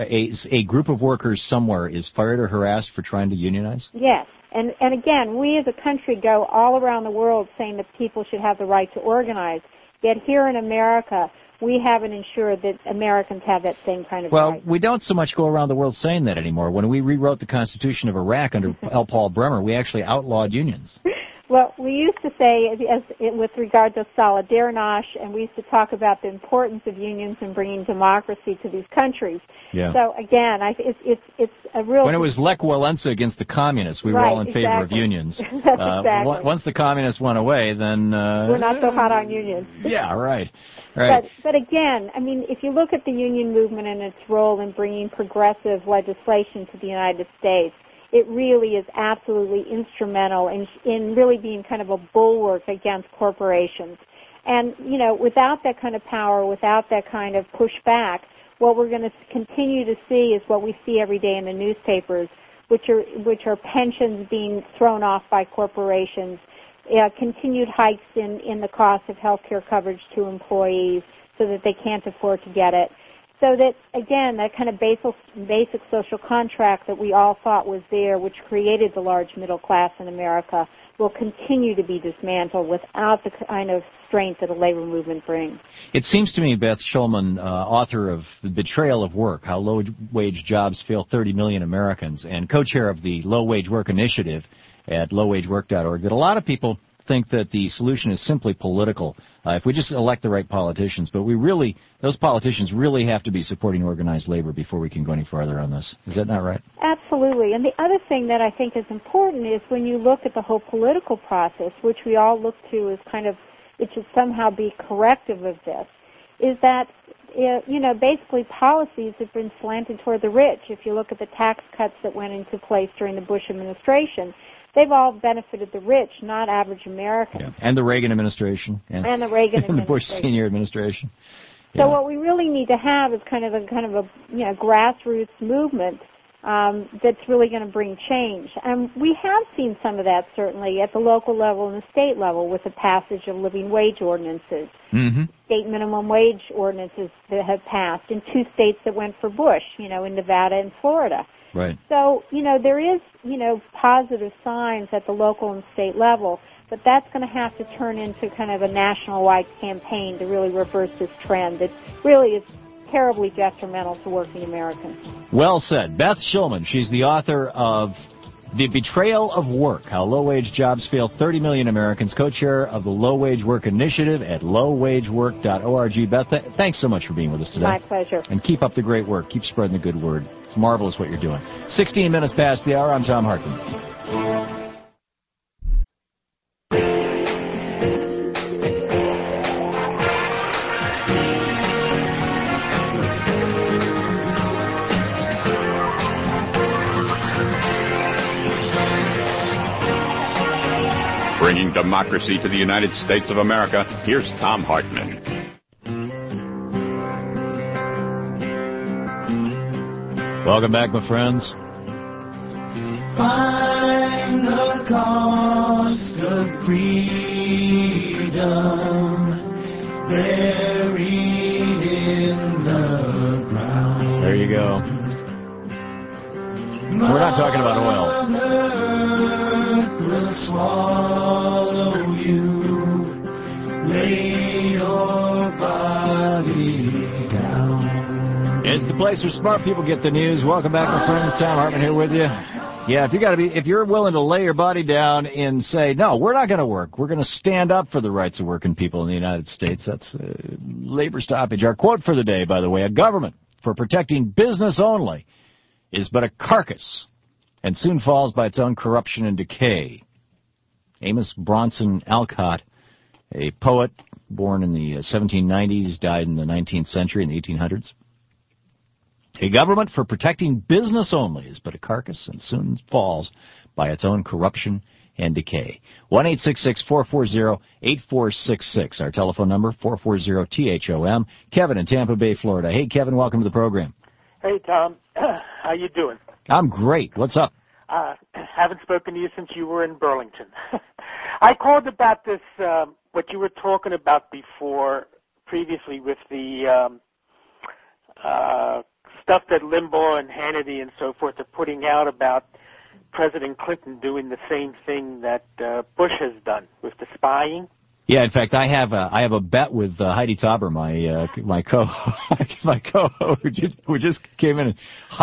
Speaker 2: a group of workers somewhere is fired or harassed for trying to unionize?
Speaker 6: Yes. And again, we as a country go all around the world saying that people should have the right to organize. Yet here in America, we haven't ensured that Americans have that same kind of right.
Speaker 2: Well, we don't so much go around the world saying that anymore. When we rewrote the Constitution of Iraq under L. Paul Bremer, we actually outlawed unions.
Speaker 6: Well, we used to say, with regard to Solidarność, and we used to talk about the importance of unions in bringing democracy to these countries.
Speaker 2: Yeah.
Speaker 6: So again, it's a real.
Speaker 2: When it was Lech Walesa against the communists, we were all in favor of unions.
Speaker 6: Exactly.
Speaker 2: Once the communists went away, then
Speaker 6: we're not so hot on unions.
Speaker 2: Yeah, right. Right.
Speaker 6: But again, I mean, if you look at the union movement and its role in bringing progressive legislation to the United States, it really is absolutely instrumental in really being kind of a bulwark against corporations. And, without that kind of power, without that kind of pushback, what we're going to continue to see is what we see every day in the newspapers, which are pensions being thrown off by corporations, continued hikes in the cost of health care coverage to employees so that they can't afford to get it. So that, again, that kind of basic social contract that we all thought was there, which created the large middle class in America, will continue to be dismantled without the kind of strength that a labor movement brings.
Speaker 2: It seems to me, Beth Schulman, author of The Betrayal of Work, How Low-Wage Jobs Fail 30 Million Americans, and co-chair of the Low-Wage Work Initiative at lowwagework.org, that a lot of people think that the solution is simply political. If we just elect the right politicians, but those politicians really have to be supporting organized labor before we can go any farther on this. Is that not right?
Speaker 6: Absolutely. And the other thing that I think is important is when you look at the whole political process, which we all look to as kind of, it should somehow be corrective of this, is that, basically policies have been slanted toward the rich. If you look at the tax cuts that went into place during the Bush administration, they've all benefited the rich, not average Americans.
Speaker 2: Yeah. And the Reagan administration.
Speaker 6: And the Reagan administration.
Speaker 2: And the Bush senior administration.
Speaker 6: Yeah. So what we really need to have is kind of a grassroots movement that's really going to bring change. And we have seen some of that, certainly, at the local level and the state level with the passage of living wage ordinances.
Speaker 2: Mm-hmm.
Speaker 6: State minimum wage ordinances that have passed in 2 states that went for Bush, in Nevada and Florida.
Speaker 2: Right.
Speaker 6: So, there is, positive signs at the local and state level, but that's going to have to turn into kind of a national-wide campaign to really reverse this trend that really is terribly detrimental to working Americans.
Speaker 2: Well said. Beth Shulman, she's the author of The Betrayal of Work, How Low-Wage Jobs Fail 30 Million Americans, co-chair of the Low-Wage Work Initiative at lowwagework.org. Beth, thanks so much for being with us today.
Speaker 6: My pleasure.
Speaker 2: And keep up the great work. Keep spreading the good word. It's marvelous what you're doing. 16 minutes past the hour. I'm Tom Hartman.
Speaker 1: Bringing democracy to the United States of America, here's Tom Hartman.
Speaker 2: Welcome back, my friends.
Speaker 15: Find the cost of freedom buried in the ground.
Speaker 2: There you go. We're not talking about oil.
Speaker 15: Will swallow you, lay your body down.
Speaker 2: It's the place where smart people get the news. Welcome back, my friends. Tom Hartman here with you. Yeah, if you're willing to lay your body down and say, no, we're not going to work. We're going to stand up for the rights of working people in the United States. That's labor stoppage. Our quote for the day, by the way, a government for protecting business only is but a carcass and soon falls by its own corruption and decay. Amos Bronson Alcott, a poet born in the 1790s, died in the 19th century, in the 1800s. A government for protecting business only is but a carcass and soon falls by its own corruption and decay. 1-866-440-8466. Our telephone number, 440-THOM. Kevin in Tampa Bay, Florida. Hey, Kevin, welcome to the program.
Speaker 3: Hey, Tom. How you doing?
Speaker 2: I'm great. What's up?
Speaker 3: Haven't spoken to you since you were in Burlington. I called about this, what you were talking about previously with the stuff that Limbaugh and Hannity and so forth are putting out about President Clinton doing the same thing that Bush has done with the spying.
Speaker 2: Yeah, in fact, I have a bet with Heidi Tauber, my co-host, who just came in and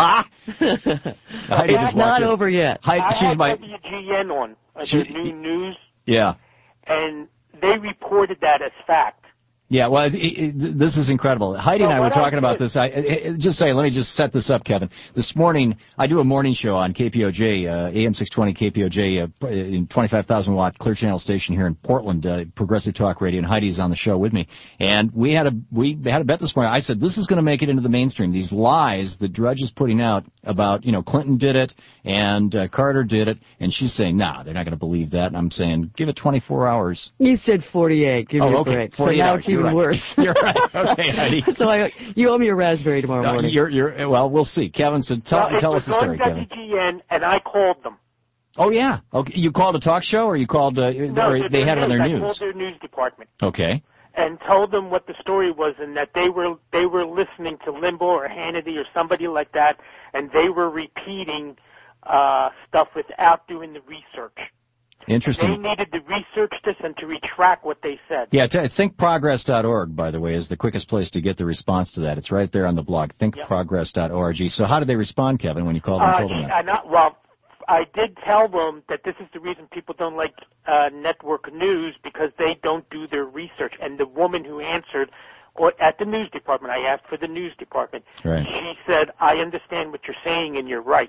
Speaker 2: Heidi
Speaker 22: it's not over yet.
Speaker 3: She's my WGN on the new news.
Speaker 2: Yeah,
Speaker 3: and they reported that as fact.
Speaker 2: Yeah, well, this is incredible. Heidi and I were talking about this. Let me just set this up, Kevin. This morning, I do a morning show on KPOJ, AM 620 KPOJ, in 25,000-watt Clear Channel station here in Portland, Progressive Talk Radio, and Heidi's on the show with me. And we had a bet this morning. I said, this is going to make it into the mainstream. These lies that Drudge is putting out about, Clinton did it and Carter did it, and she's saying, nah, they're not going to believe that. And I'm saying, give it 24 hours.
Speaker 22: You said 48. Give me a break.
Speaker 2: 48
Speaker 22: so now
Speaker 2: hours.
Speaker 22: It's even worse.
Speaker 2: You're right. Okay, Heidi.
Speaker 22: So you owe me a raspberry tomorrow morning.
Speaker 2: Well, we'll see. Kevin said, tell us the story, Kevin.
Speaker 3: WGN, and I called them.
Speaker 2: Oh, yeah. Okay. You called a talk show, or you called, or they had it on their news?
Speaker 3: I called their news department.
Speaker 2: Okay.
Speaker 3: And told them what the story was, and that they were listening to Limbaugh or Hannity or somebody like that, and they were repeating stuff without doing the research.
Speaker 2: Interesting.
Speaker 3: They needed to research this and to retract what they said.
Speaker 2: Yeah, thinkprogress.org, by the way, is the quickest place to get the response to that. It's right there on the blog, thinkprogress.org. So how did they respond, Kevin, when you called them and told them that?
Speaker 3: I did tell them that this is the reason people don't like network news, because they don't do their research. And the woman who answered at the news department, I asked for the news department,
Speaker 2: right.
Speaker 3: She said, I understand what you're saying and you're right.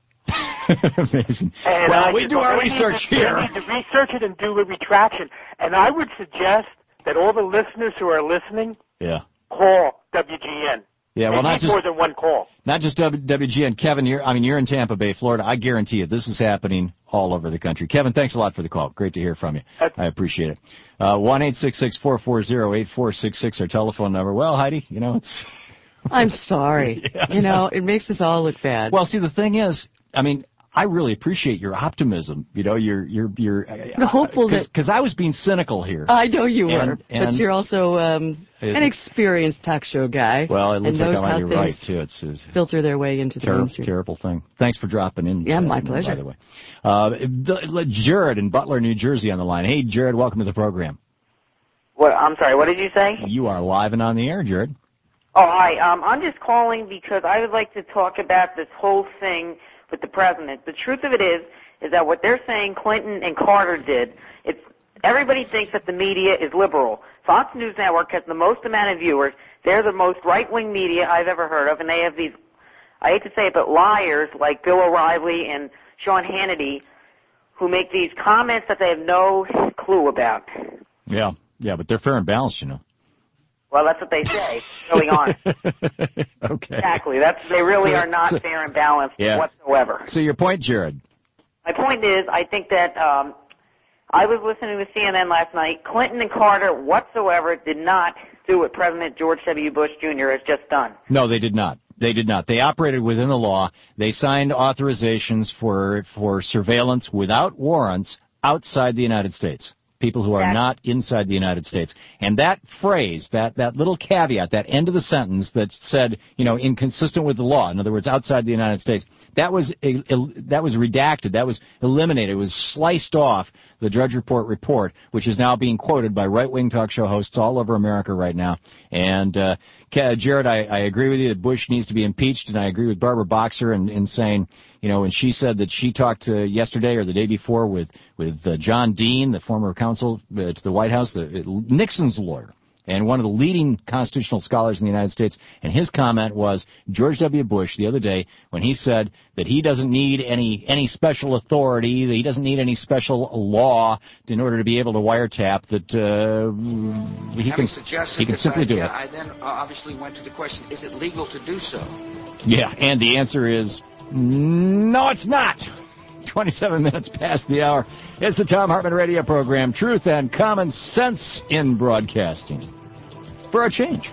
Speaker 2: Amazing.
Speaker 3: And
Speaker 2: well, we do our research here.
Speaker 3: We need to research it and do a retraction. And I would suggest that all the listeners who are listening call WGN.
Speaker 2: Yeah, well, not just
Speaker 3: more than one call.
Speaker 2: Not just WGN. Kevin, you're in Tampa Bay, Florida. I guarantee you this is happening all over the country. Kevin, thanks a lot for the call. Great to hear from you. I appreciate it. 1-866-440-8466, our telephone number. Well, Heidi, it's...
Speaker 22: I'm sorry.
Speaker 2: Yeah,
Speaker 22: it makes us all look bad.
Speaker 2: Well, see, the thing is, I really appreciate your optimism. You know, you're
Speaker 22: hopeful
Speaker 2: because I was being cynical here.
Speaker 22: I know you were,
Speaker 2: and
Speaker 22: but you're also an experienced talk show guy.
Speaker 2: Well, it looks like I might be right too.
Speaker 22: It's filter their way into the mainstream.
Speaker 2: Terrible thing. Thanks for dropping in.
Speaker 22: Yeah, my pleasure.
Speaker 2: By the way, Jared in Butler, New Jersey, on the line. Hey, Jared, welcome to the program.
Speaker 7: What? I'm sorry. What did you say?
Speaker 2: You are live and on the air, Jared.
Speaker 7: Oh, hi. I'm just calling because I would like to talk about this whole thing with the president. The truth of it is that what they're saying Clinton and Carter did, everybody thinks that the media is liberal. Fox News Network has the most amount of viewers. They're the most right-wing media I've ever heard of, and they have these, I hate to say it, but liars like Bill O'Reilly and Sean Hannity who make these comments that they have no clue about.
Speaker 2: Yeah, but they're fair and balanced, you know.
Speaker 7: Well, that's what they say, really aren't.
Speaker 2: Okay.
Speaker 7: Exactly. They really are not fair and balanced whatsoever.
Speaker 2: So your point, Jared?
Speaker 7: My point is, I think that I was listening to CNN last night. Clinton and Carter whatsoever did not do what President George W. Bush Jr. has just done.
Speaker 2: No, they did not. They operated within the law. They signed authorizations for surveillance without warrants outside the United States. People who are not inside the United States. And that phrase, that little caveat, that end of the sentence that said, inconsistent with the law, in other words, outside the United States, that was redacted, that was eliminated, it was sliced off the Drudge report, which is now being quoted by right-wing talk show hosts all over America right now. And, Jared, I agree with you that Bush needs to be impeached, and I agree with Barbara Boxer in saying, when she said that she talked yesterday or the day before with John Dean, the former counsel to the White House, Nixon's lawyer, and one of the leading constitutional scholars in the United States, and his comment was George W. Bush the other day when he said that he doesn't need any special authority, that he doesn't need any special law in order to be able to wiretap, that he can simply do it.
Speaker 14: I then obviously went to the question, is it legal to do so?
Speaker 2: Yeah, and the answer is no, it's not. 27 minutes past the hour. It's the Thom Hartmann radio program, Truth and Common Sense in Broadcasting. For a change.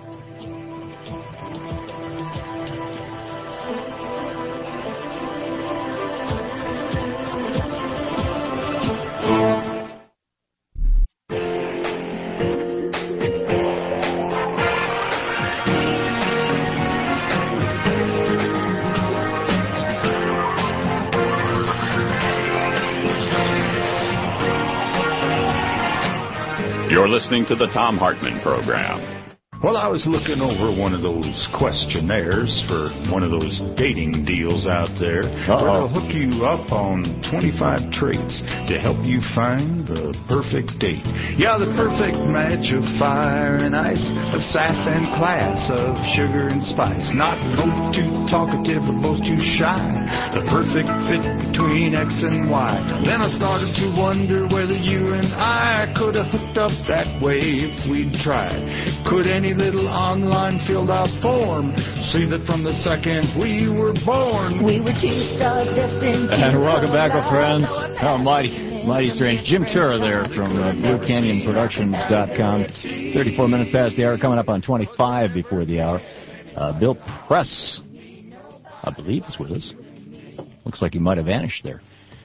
Speaker 1: You're listening to the Thom Hartmann Program.
Speaker 9: Well, I was looking over one of those questionnaires for one of those dating deals out there where they'll hook you up on 25 traits to help you find the perfect date. Yeah, the perfect match of fire and ice, of sass and class, of sugar and spice. Not both too talkative or both too shy. The perfect fit between X and Y. Then I started to wonder whether you and I could have hooked up that way if we'd tried. Could any little online filled out form see that from the second we were born we were two stars destined to
Speaker 2: and welcome back, my friends. Oh, mighty strange. Jim Tura there from BlueCanyonProductions.com. 34 minutes past the hour, coming up on 25 before the hour. Bill Press, I believe, is with us. Looks like he might have vanished there.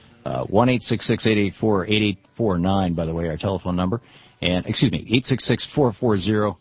Speaker 2: 1-866-884-8849, by the way, our telephone number. And, 866-440-8466.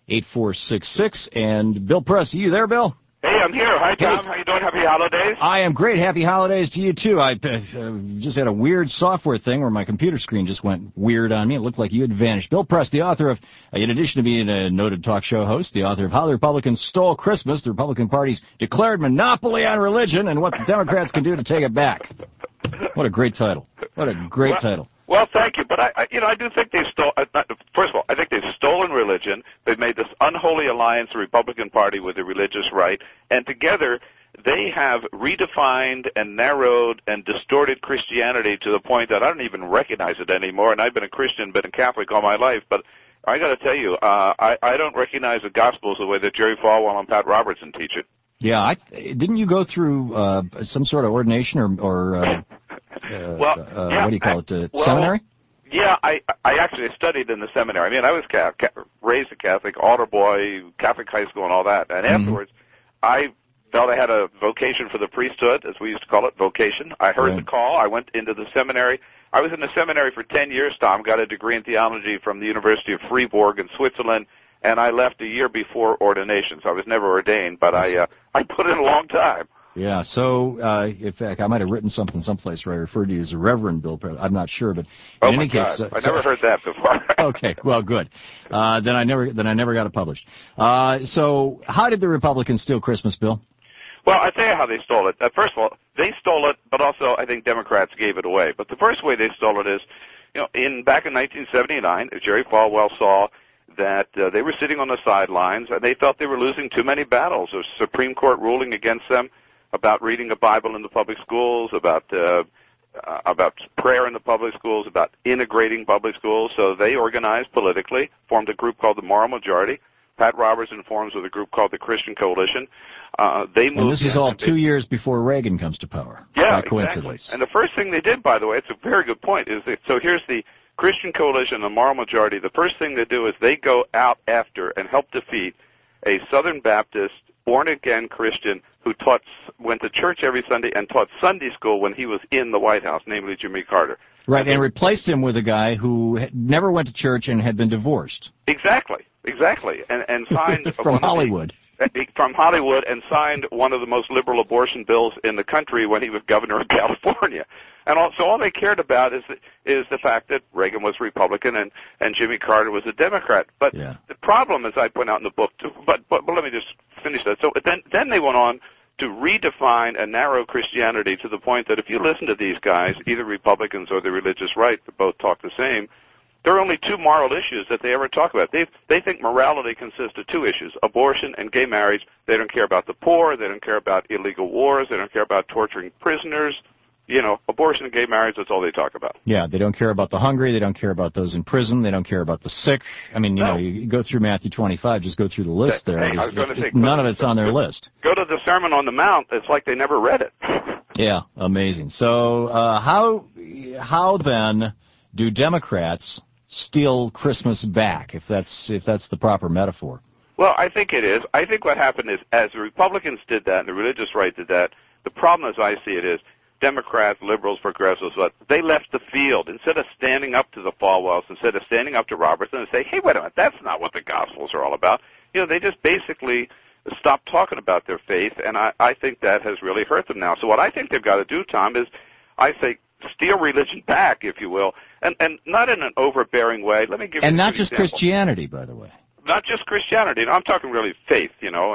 Speaker 2: And Bill Press, are you there, Bill?
Speaker 23: Hey, I'm here. Hi, Tom. How you doing? Happy holidays.
Speaker 2: I am great. Happy holidays to you, too. I just had a weird software thing where my computer screen just went weird on me. It looked like you had vanished. Bill Press, the author of, in addition to being a noted talk show host, the author of How the Republicans Stole Christmas, the Republican Party's declared monopoly on religion, and what the Democrats can do to take it back. What a great title. What a great title.
Speaker 23: Well, thank you, but I do think they've first of all, I think they've stolen religion. They've made this unholy alliance, the Republican Party, with the religious right, and together they have redefined and narrowed and distorted Christianity to the point that I don't even recognize it anymore. And I've been a Christian, been a Catholic all my life, but I got to tell you, I don't recognize the Gospels the way that Jerry Falwell and Pat Robertson teach it.
Speaker 2: Yeah, didn't you go through some sort of ordination or what do you call it, seminary?
Speaker 23: Yeah, I actually studied in the seminary. I mean, I was raised a Catholic, altar boy, Catholic high school and all that. And afterwards, I felt I had a vocation for the priesthood, as we used to call it, vocation. I heard the call. I went into the seminary. I was in the seminary for 10 years, Tom, got a degree in theology from the University of Fribourg in Switzerland, and I left a year before ordination. So I was never ordained, but I put in a long time.
Speaker 2: Yeah, so, in fact, I might have written something someplace where I referred to you as a Reverend Bill Press. I'm not sure, but in any case...
Speaker 23: I never heard that before.
Speaker 2: Okay, well, good. Then I never got it published. So, how did the Republicans steal Christmas, Bill?
Speaker 23: Well, I'll tell you how they stole it. First of all, they stole it, but also I think Democrats gave it away. But the first way they stole it is, back in 1979, Jerry Falwell saw that they were sitting on the sidelines, and they felt they were losing too many battles. There was a Supreme Court ruling against them about reading a Bible in the public schools, about prayer in the public schools, about integrating public schools. So they organized politically, formed a group called the Moral Majority. Pat Robertson forms with a group called the Christian Coalition. They moved.
Speaker 2: And this is all 2 years before Reagan comes to power.
Speaker 23: Yeah,
Speaker 2: by coincidence.
Speaker 23: Exactly. And the first thing they did, by the way, it's a very good point, is that, so here's the Christian Coalition, the Moral Majority. The first thing they do is they go out after and help defeat a Southern Baptist, born-again Christian who went to church every Sunday and taught Sunday school when he was in the White House, namely Jimmy Carter.
Speaker 2: Right, and replaced him with a guy who never went to church and had been divorced.
Speaker 23: Exactly, and signed
Speaker 2: from Hollywood.
Speaker 23: From Hollywood, and signed one of the most liberal abortion bills in the country when he was governor of California. And so all they cared about is the fact that Reagan was Republican and Jimmy Carter was a Democrat. But the problem, as I point out in the book, but let me just finish that. So then they went on to redefine and narrow Christianity to the point that if you listen to these guys, either Republicans or the religious right, that both talk the same, there are only two moral issues that they ever talk about. They think morality consists of two issues, abortion and gay marriage. They don't care about the poor. They don't care about illegal wars. They don't care about torturing prisoners. Abortion and gay marriage, that's all they talk about.
Speaker 2: Yeah, they don't care about the hungry. They don't care about those in prison. They don't care about the sick. I mean, you go through Matthew 25, just go through the list there.
Speaker 23: Hey,
Speaker 2: none of it's on their list.
Speaker 23: Go to the Sermon on the Mount. It's like they never read it.
Speaker 2: Yeah, amazing. So how then do Democrats steal Christmas back, if that's the proper metaphor?
Speaker 23: Well, I think it is. I think what happened is, as the Republicans did that and the religious right did that, the problem as I see it is Democrats, liberals, progressives, they left the field. Instead of standing up to the Falwells, instead of standing up to Robertson and say, hey, wait a minute, that's not what the Gospels are all about, they just basically stopped talking about their faith, and I think that has really hurt them now. So what I think they've got to do, Tom, is, I say, steal religion back, if you will, and not in an overbearing way. Let me give you
Speaker 2: and not just
Speaker 23: example.
Speaker 2: Christianity, by the way.
Speaker 23: Not just Christianity. I'm talking really faith,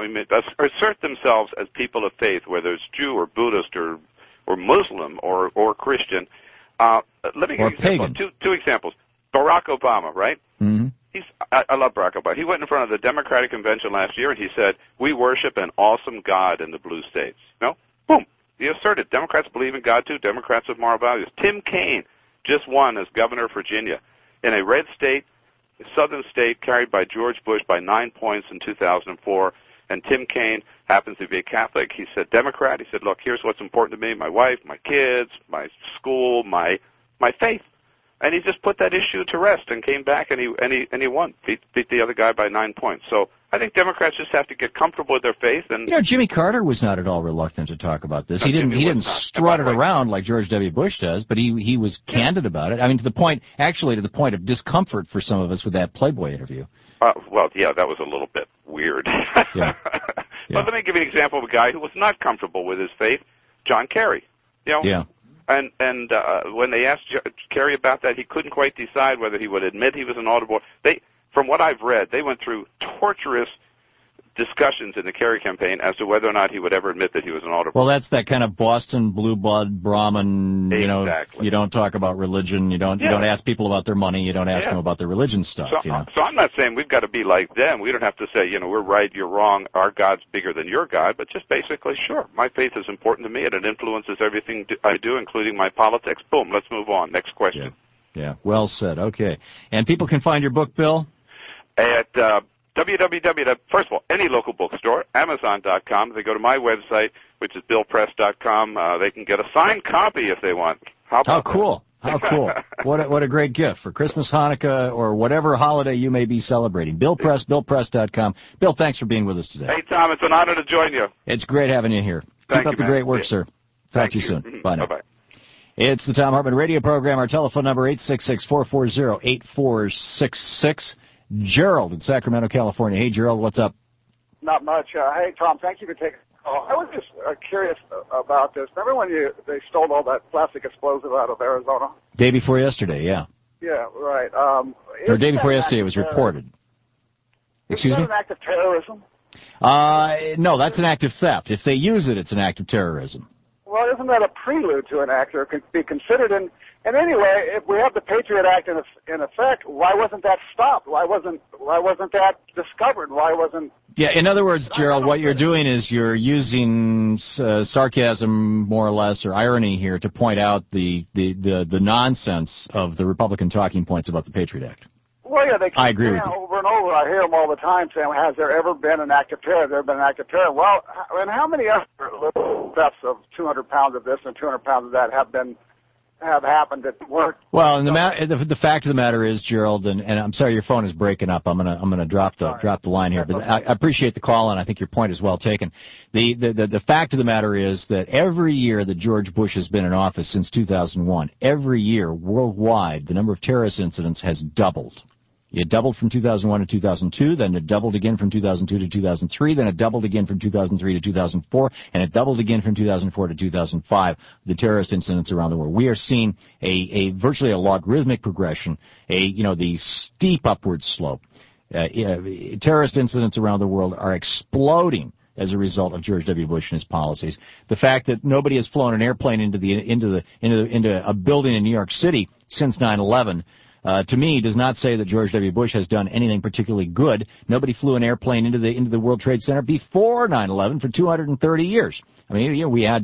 Speaker 23: assert themselves as people of faith, whether it's Jew or Buddhist or Muslim or Christian. Let me give you two examples. Barack Obama, right?
Speaker 2: Mm-hmm.
Speaker 23: I love Barack Obama. He went in front of the Democratic Convention last year and he said, we worship an awesome God in the blue states. Boom. He asserted Democrats believe in God too. Democrats have moral values. Tim Kaine just won as governor of Virginia in a red state, a southern state carried by George Bush by 9 points in 2004. And Tim Kaine happens to be a Catholic. He said, Democrat. He said, look, here's what's important to me, my wife, my kids, my school, my faith. And he just put that issue to rest and came back and he won, beat the other guy by 9 points. So I think Democrats just have to get comfortable with their faith. And
Speaker 2: Jimmy Carter was not at all reluctant to talk about this. He didn't strut it around like George W. Bush does, but he was candid about it. I mean, to the point of discomfort for some of us with that Playboy interview.
Speaker 23: Well, yeah, that was a little bit weird.
Speaker 2: Yeah.
Speaker 23: But let me give you an example of a guy who was not comfortable with his faith, John Kerry.
Speaker 2: Yeah.
Speaker 23: And when they asked Kerry about that, he couldn't quite decide whether he would admit he was an altar boy. From what I've read, they went through torturous discussions in the Kerry campaign as to whether or not he would ever admit that he was an altar boy.
Speaker 2: Well, that's that kind of Boston blue blood Brahmin.
Speaker 23: Exactly.
Speaker 2: You don't talk about religion. You don't ask people about their money. You don't ask them about their religion stuff.
Speaker 23: So I'm not saying we've got to be like them. We don't have to say, we're right, you're wrong, our God's bigger than your God, but just basically, sure, my faith is important to me and it influences everything I do, including my politics. Boom, let's move on. Next question.
Speaker 2: Yeah. Well said. Okay. And people can find your book, Bill?
Speaker 23: At first of all, any local bookstore, Amazon.com. They go to my website, which is BillPress.com. They can get a signed copy if they want. How about
Speaker 2: cool. How cool. What a great gift for Christmas, Hanukkah, or whatever holiday you may be celebrating. Bill Press, BillPress.com. Bill, thanks for being with us today.
Speaker 23: Hey, Tom, it's an honor to join you.
Speaker 2: It's great having you here.
Speaker 23: Thank
Speaker 2: Keep up
Speaker 23: you,
Speaker 2: the
Speaker 23: man.
Speaker 2: great work, sir. Talk to you soon. Bye now.
Speaker 23: Bye-bye.
Speaker 2: It's the Tom Hartman radio program. Our telephone number, 866-440-8466. Gerald in Sacramento, California. Hey, Gerald, what's up?
Speaker 10: Not much. Hey, Tom, thank you for taking the call. I was just curious about this. Remember when they stole all that plastic explosive out of Arizona?
Speaker 2: Day before yesterday, yeah.
Speaker 10: Yeah, right.
Speaker 2: Or day before yesterday, it was reported. Excuse me?
Speaker 10: Is that an act of terrorism?
Speaker 2: No, that's an act of theft. If they use it, it's an act of terrorism.
Speaker 10: Well, isn't that a prelude to an act, or could be considered? And anyway, if we have the Patriot Act in effect, why wasn't that stopped? Why wasn't that discovered? Why wasn't?
Speaker 2: Yeah, in other words, Gerald, what you're doing is you're using sarcasm, more or less, or irony here to point out the nonsense of the Republican talking points about the Patriot Act.
Speaker 10: Well, yeah, they keep
Speaker 2: I agree with
Speaker 10: saying
Speaker 2: you.
Speaker 10: over and over. I hear them all the time saying, "Has there ever been an act of terror? Has there been an act of terror?" Well, and how many other little thefts of 200 pounds of this and 200 pounds of that have happened that weren't?
Speaker 2: Well, and the fact of the matter is, Gerald, and I'm sorry your phone is breaking up. I'm gonna drop the line here, but I appreciate the call, and I think your point is well taken. The fact of the matter is that every year that George Bush has been in office since 2001, every year worldwide, the number of terrorist incidents has doubled. It doubled from 2001 to 2002, then it doubled again from 2002 to 2003, then it doubled again from 2003 to 2004, and it doubled again from 2004 to 2005, the terrorist incidents around the world. We are seeing a virtually a logarithmic progression, the steep upward slope. Terrorist incidents around the world are exploding as a result of George W. Bush and his policies. The fact that nobody has flown an airplane into a building in New York City since 9/11 to me, does not say that George W. Bush has done anything particularly good. Nobody flew an airplane into the World Trade Center before 9/11 for 230 years. I mean, you had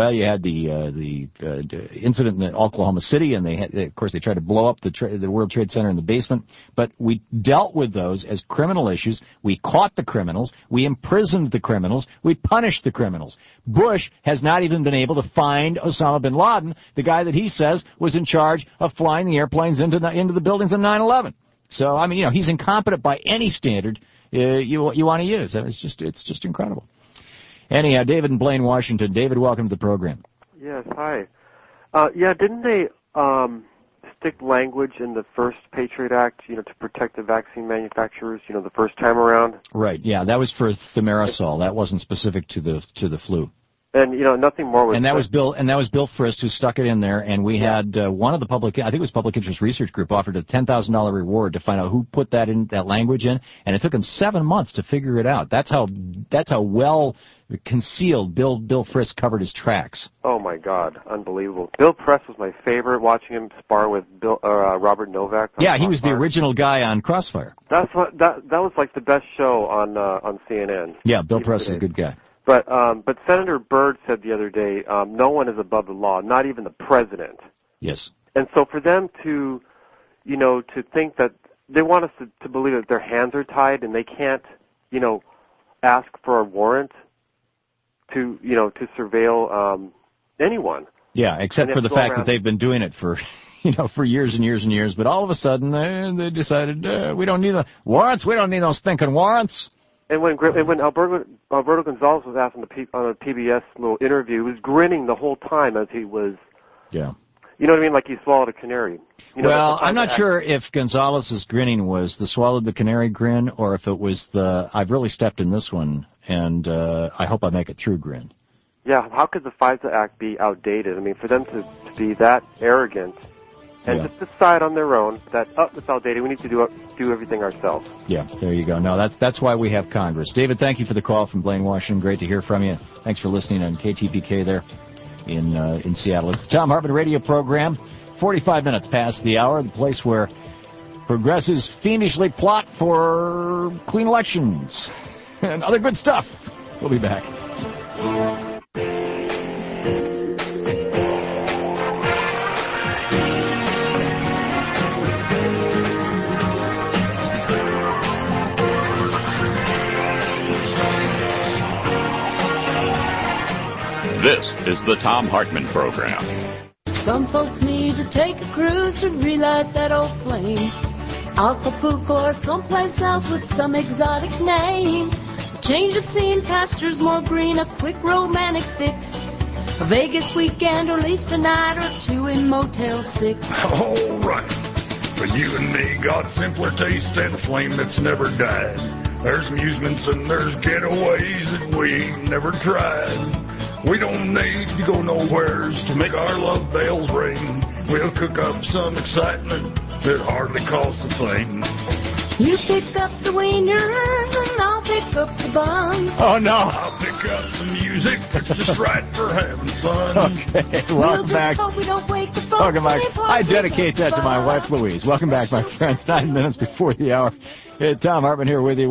Speaker 2: the incident in Oklahoma City, and of course they tried to blow up the World Trade Center in the basement. But we dealt with those as criminal issues. We caught the criminals. We imprisoned the criminals. We punished the criminals. Bush has not even been able to find Osama bin Laden, the guy that he says was in charge of flying the airplanes into the buildings on 9/11. So I mean, he's incompetent by any standard you want to use. It's just incredible. Anyhow, David in Blaine, Washington. David, welcome to the program.
Speaker 11: Yes, hi. Didn't they stick language in the first Patriot Act, to protect the vaccine manufacturers, the first time around?
Speaker 2: Right, yeah, that was for thimerosal. That wasn't specific to the flu.
Speaker 11: And nothing more was.
Speaker 2: And that was Bill Frist who stuck it in there. And we had one of the I think it was Public Interest Research Group, offered a $10,000 reward to find out who put that language in. And it took him 7 months to figure it out. That's how well concealed Bill Frist covered his tracks.
Speaker 11: Oh my God, unbelievable! Bill Press was my favorite. Watching him spar with Robert Novak.
Speaker 2: Yeah, he was the original guy on Crossfire.
Speaker 11: That was like the best show on CNN.
Speaker 2: Yeah, Bill Press is a good guy.
Speaker 11: But Senator Byrd said the other day, no one is above the law, not even the president.
Speaker 2: Yes.
Speaker 11: And so for them to think that they want us to believe that their hands are tied and they can't, ask for a warrant to surveil anyone.
Speaker 2: Yeah, except for the fact that they've been doing it for years and years and years. But all of a sudden they decided we don't need the warrants. We don't need those thinking warrants.
Speaker 11: And when Alberto Gonzalez was asked on a PBS little interview, he was grinning the whole time as he was.
Speaker 2: Yeah.
Speaker 11: You know what I mean? Like he swallowed a canary.
Speaker 2: Well, I'm not sure if Gonzalez's grinning was the swallowed the canary grin, or if it was the I've really stepped in this one, and I hope I make it through grin.
Speaker 11: Yeah. How could the FISA Act be outdated? I mean, for them to be that arrogant and just decide on their own that it's outdated. We need to do everything ourselves.
Speaker 2: Yeah, there you go. No, that's why we have Congress. David, thank you for the call from Blaine, Washington. Great to hear from you. Thanks for listening on KTPK there in Seattle. It's the Tom Hartman radio program. 45 minutes past the hour, the place where progressives fiendishly plot for clean elections and other good stuff. We'll be back.
Speaker 1: This is the Tom Hartman Program.
Speaker 5: Some folks need to take a cruise to relight that old flame. Acapulco or someplace else with some exotic name. A change of scene, pastures more green, a quick romantic fix. A Vegas weekend or at least a night or two in Motel 6.
Speaker 9: All right. For you and me, got simpler tastes and a flame that's never died. There's amusements and there's getaways that we ain't never tried. We don't need to go nowheres to make our love bells ring. We'll cook up some excitement that hardly costs a thing.
Speaker 5: You pick up the wieners and I'll pick up the buns.
Speaker 2: Oh, no.
Speaker 9: I'll pick up some music that's just right for having fun.
Speaker 2: Okay, welcome back.
Speaker 5: Hope we don't wake the folks.
Speaker 2: Welcome back. I dedicate that to my wife, Louise. Welcome back, my friends. 9 minutes before the hour. Hey, Tom Hartman here with you.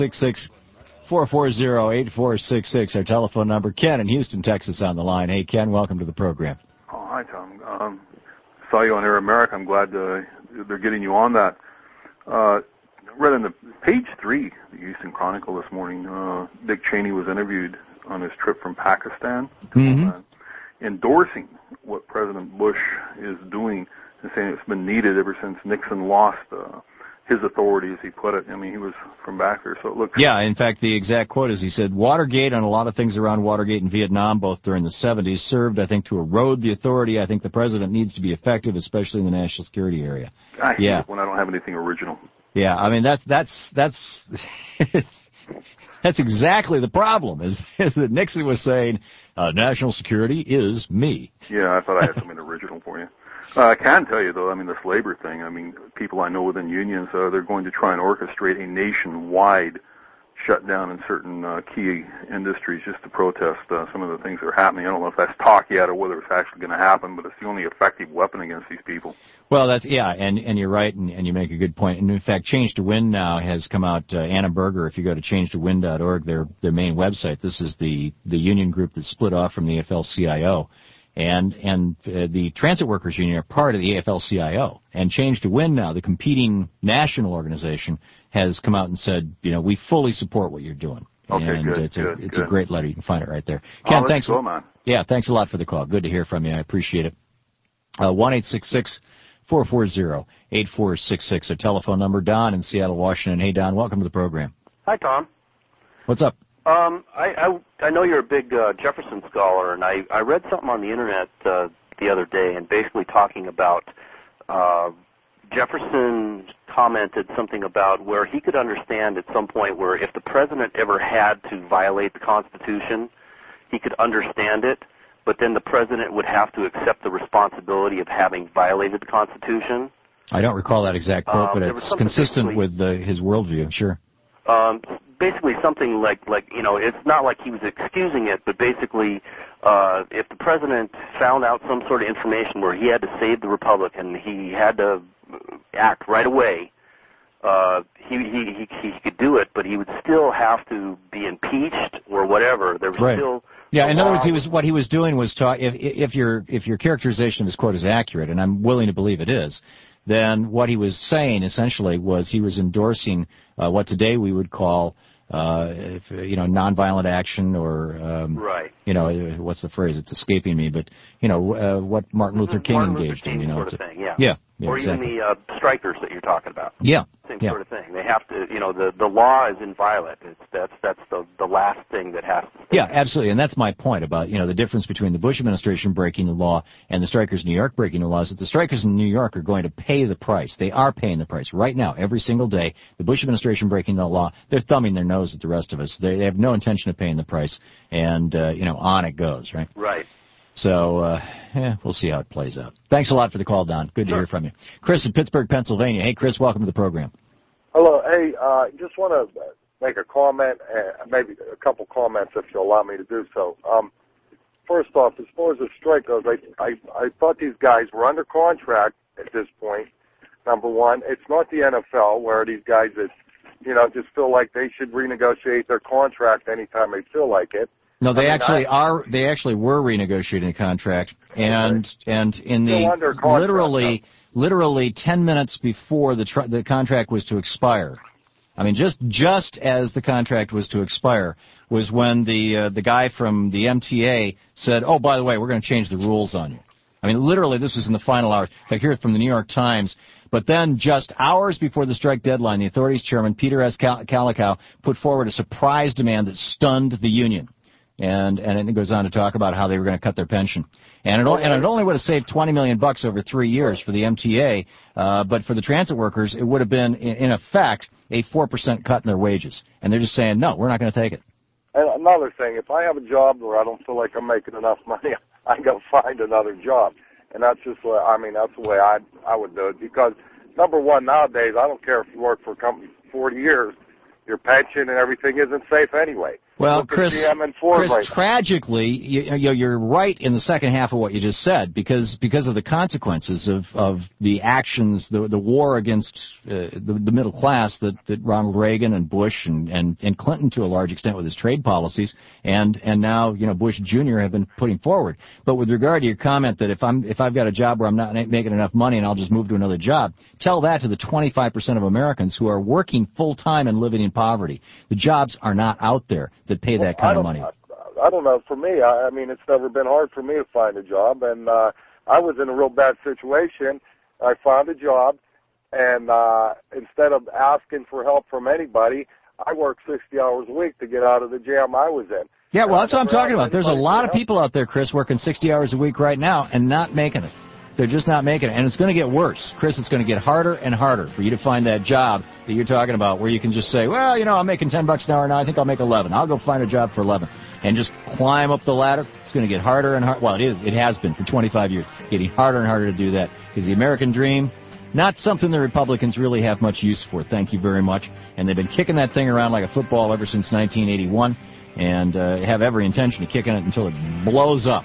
Speaker 2: 1-866-440-8466, our telephone number. Ken in Houston, Texas on the line. Hey, Ken, welcome to the program.
Speaker 12: Oh, hi, Tom. Saw you on Air America. I'm glad they're getting you on that. Read on the page 3, the Houston Chronicle this morning, Dick Cheney was interviewed on his trip from Pakistan, endorsing what President Bush is doing and saying it's been needed ever since Nixon lost his authority, as he put it. I mean, he was from back there, so it looks...
Speaker 2: Yeah, in fact, the exact quote is he said, Watergate and a lot of things around Watergate in Vietnam, both during the 70s, served, I think, to erode the authority. I think the president needs to be effective, especially in the national security area.
Speaker 12: I hate it when I don't have anything original.
Speaker 2: Yeah, I mean, that's that's exactly the problem, is that Nixon was saying, national security is me.
Speaker 12: Yeah, I thought I had something original for you. I can tell you, though, I mean, this labor thing, I mean, people I know within unions, they're going to try and orchestrate a nationwide shutdown in certain key industries just to protest some of the things that are happening. I don't know if that's talk yet or whether it's actually going to happen, but it's the only effective weapon against these people.
Speaker 2: Well, and you're right, and you make a good point. And in fact, Change to Win now has come out. Anna Berger, if you go to changetowin.org, their main website, this is the union group that split off from the AFL-CIO. And the transit workers union are part of the AFL-CIO. And Change to Win now, the competing national organization, has come out and said, we fully support what you're doing.
Speaker 12: Okay,
Speaker 2: and
Speaker 12: good.
Speaker 2: It's a great letter. You can find it right there. Ken, thanks.
Speaker 12: Go, man.
Speaker 2: Yeah, thanks a lot for the call. Good to hear from you. I appreciate it. 1-866-440-8466, a telephone number. Don in Seattle, Washington. Hey, Don, welcome to the program.
Speaker 16: Hi, Tom.
Speaker 2: What's up?
Speaker 16: I know you're a big Jefferson scholar, and I read something on the internet the other day, and basically talking about Jefferson commented something about where he could understand at some point where if the president ever had to violate the Constitution, he could understand it, but then the president would have to accept the responsibility of having violated the Constitution.
Speaker 2: I don't recall that exact quote, but it's consistent with his worldview, sure.
Speaker 16: Basically something like it's not like he was excusing it, but basically if the president found out some sort of information where he had to save the republic and he had to act right away, he could do it, but he would still have to be impeached or whatever. There was still...
Speaker 2: Yeah, in other words, what he was doing was if your characterization of his quote is accurate, and I'm willing to believe it is, then what he was saying essentially was he was endorsing what today we would call nonviolent action, or what's the phrase? It's escaping me, but what Martin Luther King engaged in,
Speaker 16: sort of thing,
Speaker 2: yeah,
Speaker 16: or
Speaker 2: exactly.
Speaker 16: even the strikers that you're talking about.
Speaker 2: Yeah,
Speaker 16: same sort of thing. They have to, the law is inviolate. That's the last thing that has to stay.
Speaker 2: Yeah, absolutely, and that's my point about the difference between the Bush administration breaking the law and the strikers in New York breaking the law is that the strikers in New York are going to pay the price. They are paying the price right now, every single day. The Bush administration breaking the law, they're thumbing their nose at the rest of us. They have no intention of paying the price, and on it goes, right?
Speaker 16: Right.
Speaker 2: So, we'll see how it plays out. Thanks a lot for the call, Don. Good to hear from you. Chris in Pittsburgh, Pennsylvania. Hey, Chris, welcome to the program.
Speaker 24: Hello. Hey, just want to make a comment, maybe a couple comments if you'll allow me to do so. First off, as far as the strike goes, I thought these guys were under contract at this point, number one. It's not the NFL where these guys that, just feel like they should renegotiate their contract anytime they feel like it.
Speaker 2: No, they actually were renegotiating the contract, and in the literally 10 minutes before the contract was to expire. I mean, just as the contract was to expire was when the guy from the MTA said, "Oh, by the way, we're going to change the rules on you." I mean, literally, this was in the final hours. In fact, here's from the New York Times. But then, just hours before the strike deadline, the authorities' chairman, Peter S. Calico, put forward a surprise demand that stunned the union. And it goes on to talk about how they were going to cut their pension. And it only would have saved $20 million over 3 years for the MTA, but for the transit workers, it would have been, in effect, a 4% cut in their wages. And they're just saying, no, we're not going to take it.
Speaker 24: And another thing, if I have a job where I don't feel like I'm making enough money, I go find another job. And that's just what, that's the way I would do it. Because, number one, nowadays, I don't care if you work for a company for 40 years, your pension and everything isn't safe anyway.
Speaker 2: Well, Chris, tragically, you're right in the second half of what you just said, because of the consequences of the actions, the war against the middle class that Ronald Reagan and Bush and Clinton, to a large extent, with his trade policies, and now Bush Jr. have been putting forward. But with regard to your comment that if I've got a job where I'm not making enough money and I'll just move to another job, tell that to the 25% of Americans who are working full time and living in poverty. The jobs are not out there that pay that kind of money.
Speaker 24: I don't know. For me, it's never been hard for me to find a job, and I was in a real bad situation. I found a job, and instead of asking for help from anybody, I worked 60 hours a week to get out of the jam I was in.
Speaker 2: Yeah, well, that's what I'm talking about. There's a lot of people out there, Chris, working 60 hours a week right now and not making it. They're just not making it. And it's going to get worse. Chris, it's going to get harder and harder for you to find that job that you're talking about where you can just say, well, I'm making $10 an hour now. I think I'll make 11. I'll go find a job for 11. And just climb up the ladder. It's going to get harder and harder. Well, it has been for 25 years. Getting harder and harder to do that. Because the American dream, not something the Republicans really have much use for. Thank you very much. And they've been kicking that thing around like a football ever since 1981. And have every intention of kicking it until it blows up.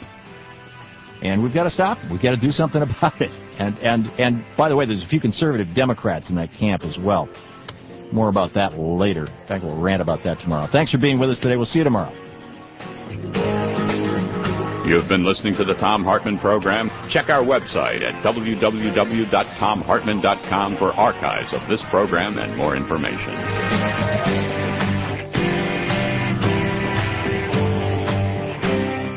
Speaker 2: And we've got to stop it. We've got to do something about it. And by the way, there's a few conservative Democrats in that camp as well. More about that later. In fact, we'll rant about that tomorrow. Thanks for being with us today. We'll see you tomorrow.
Speaker 1: You've been listening to the Thom Hartmann Program. Check our website at www.thomhartmann.com for archives of this program and more information.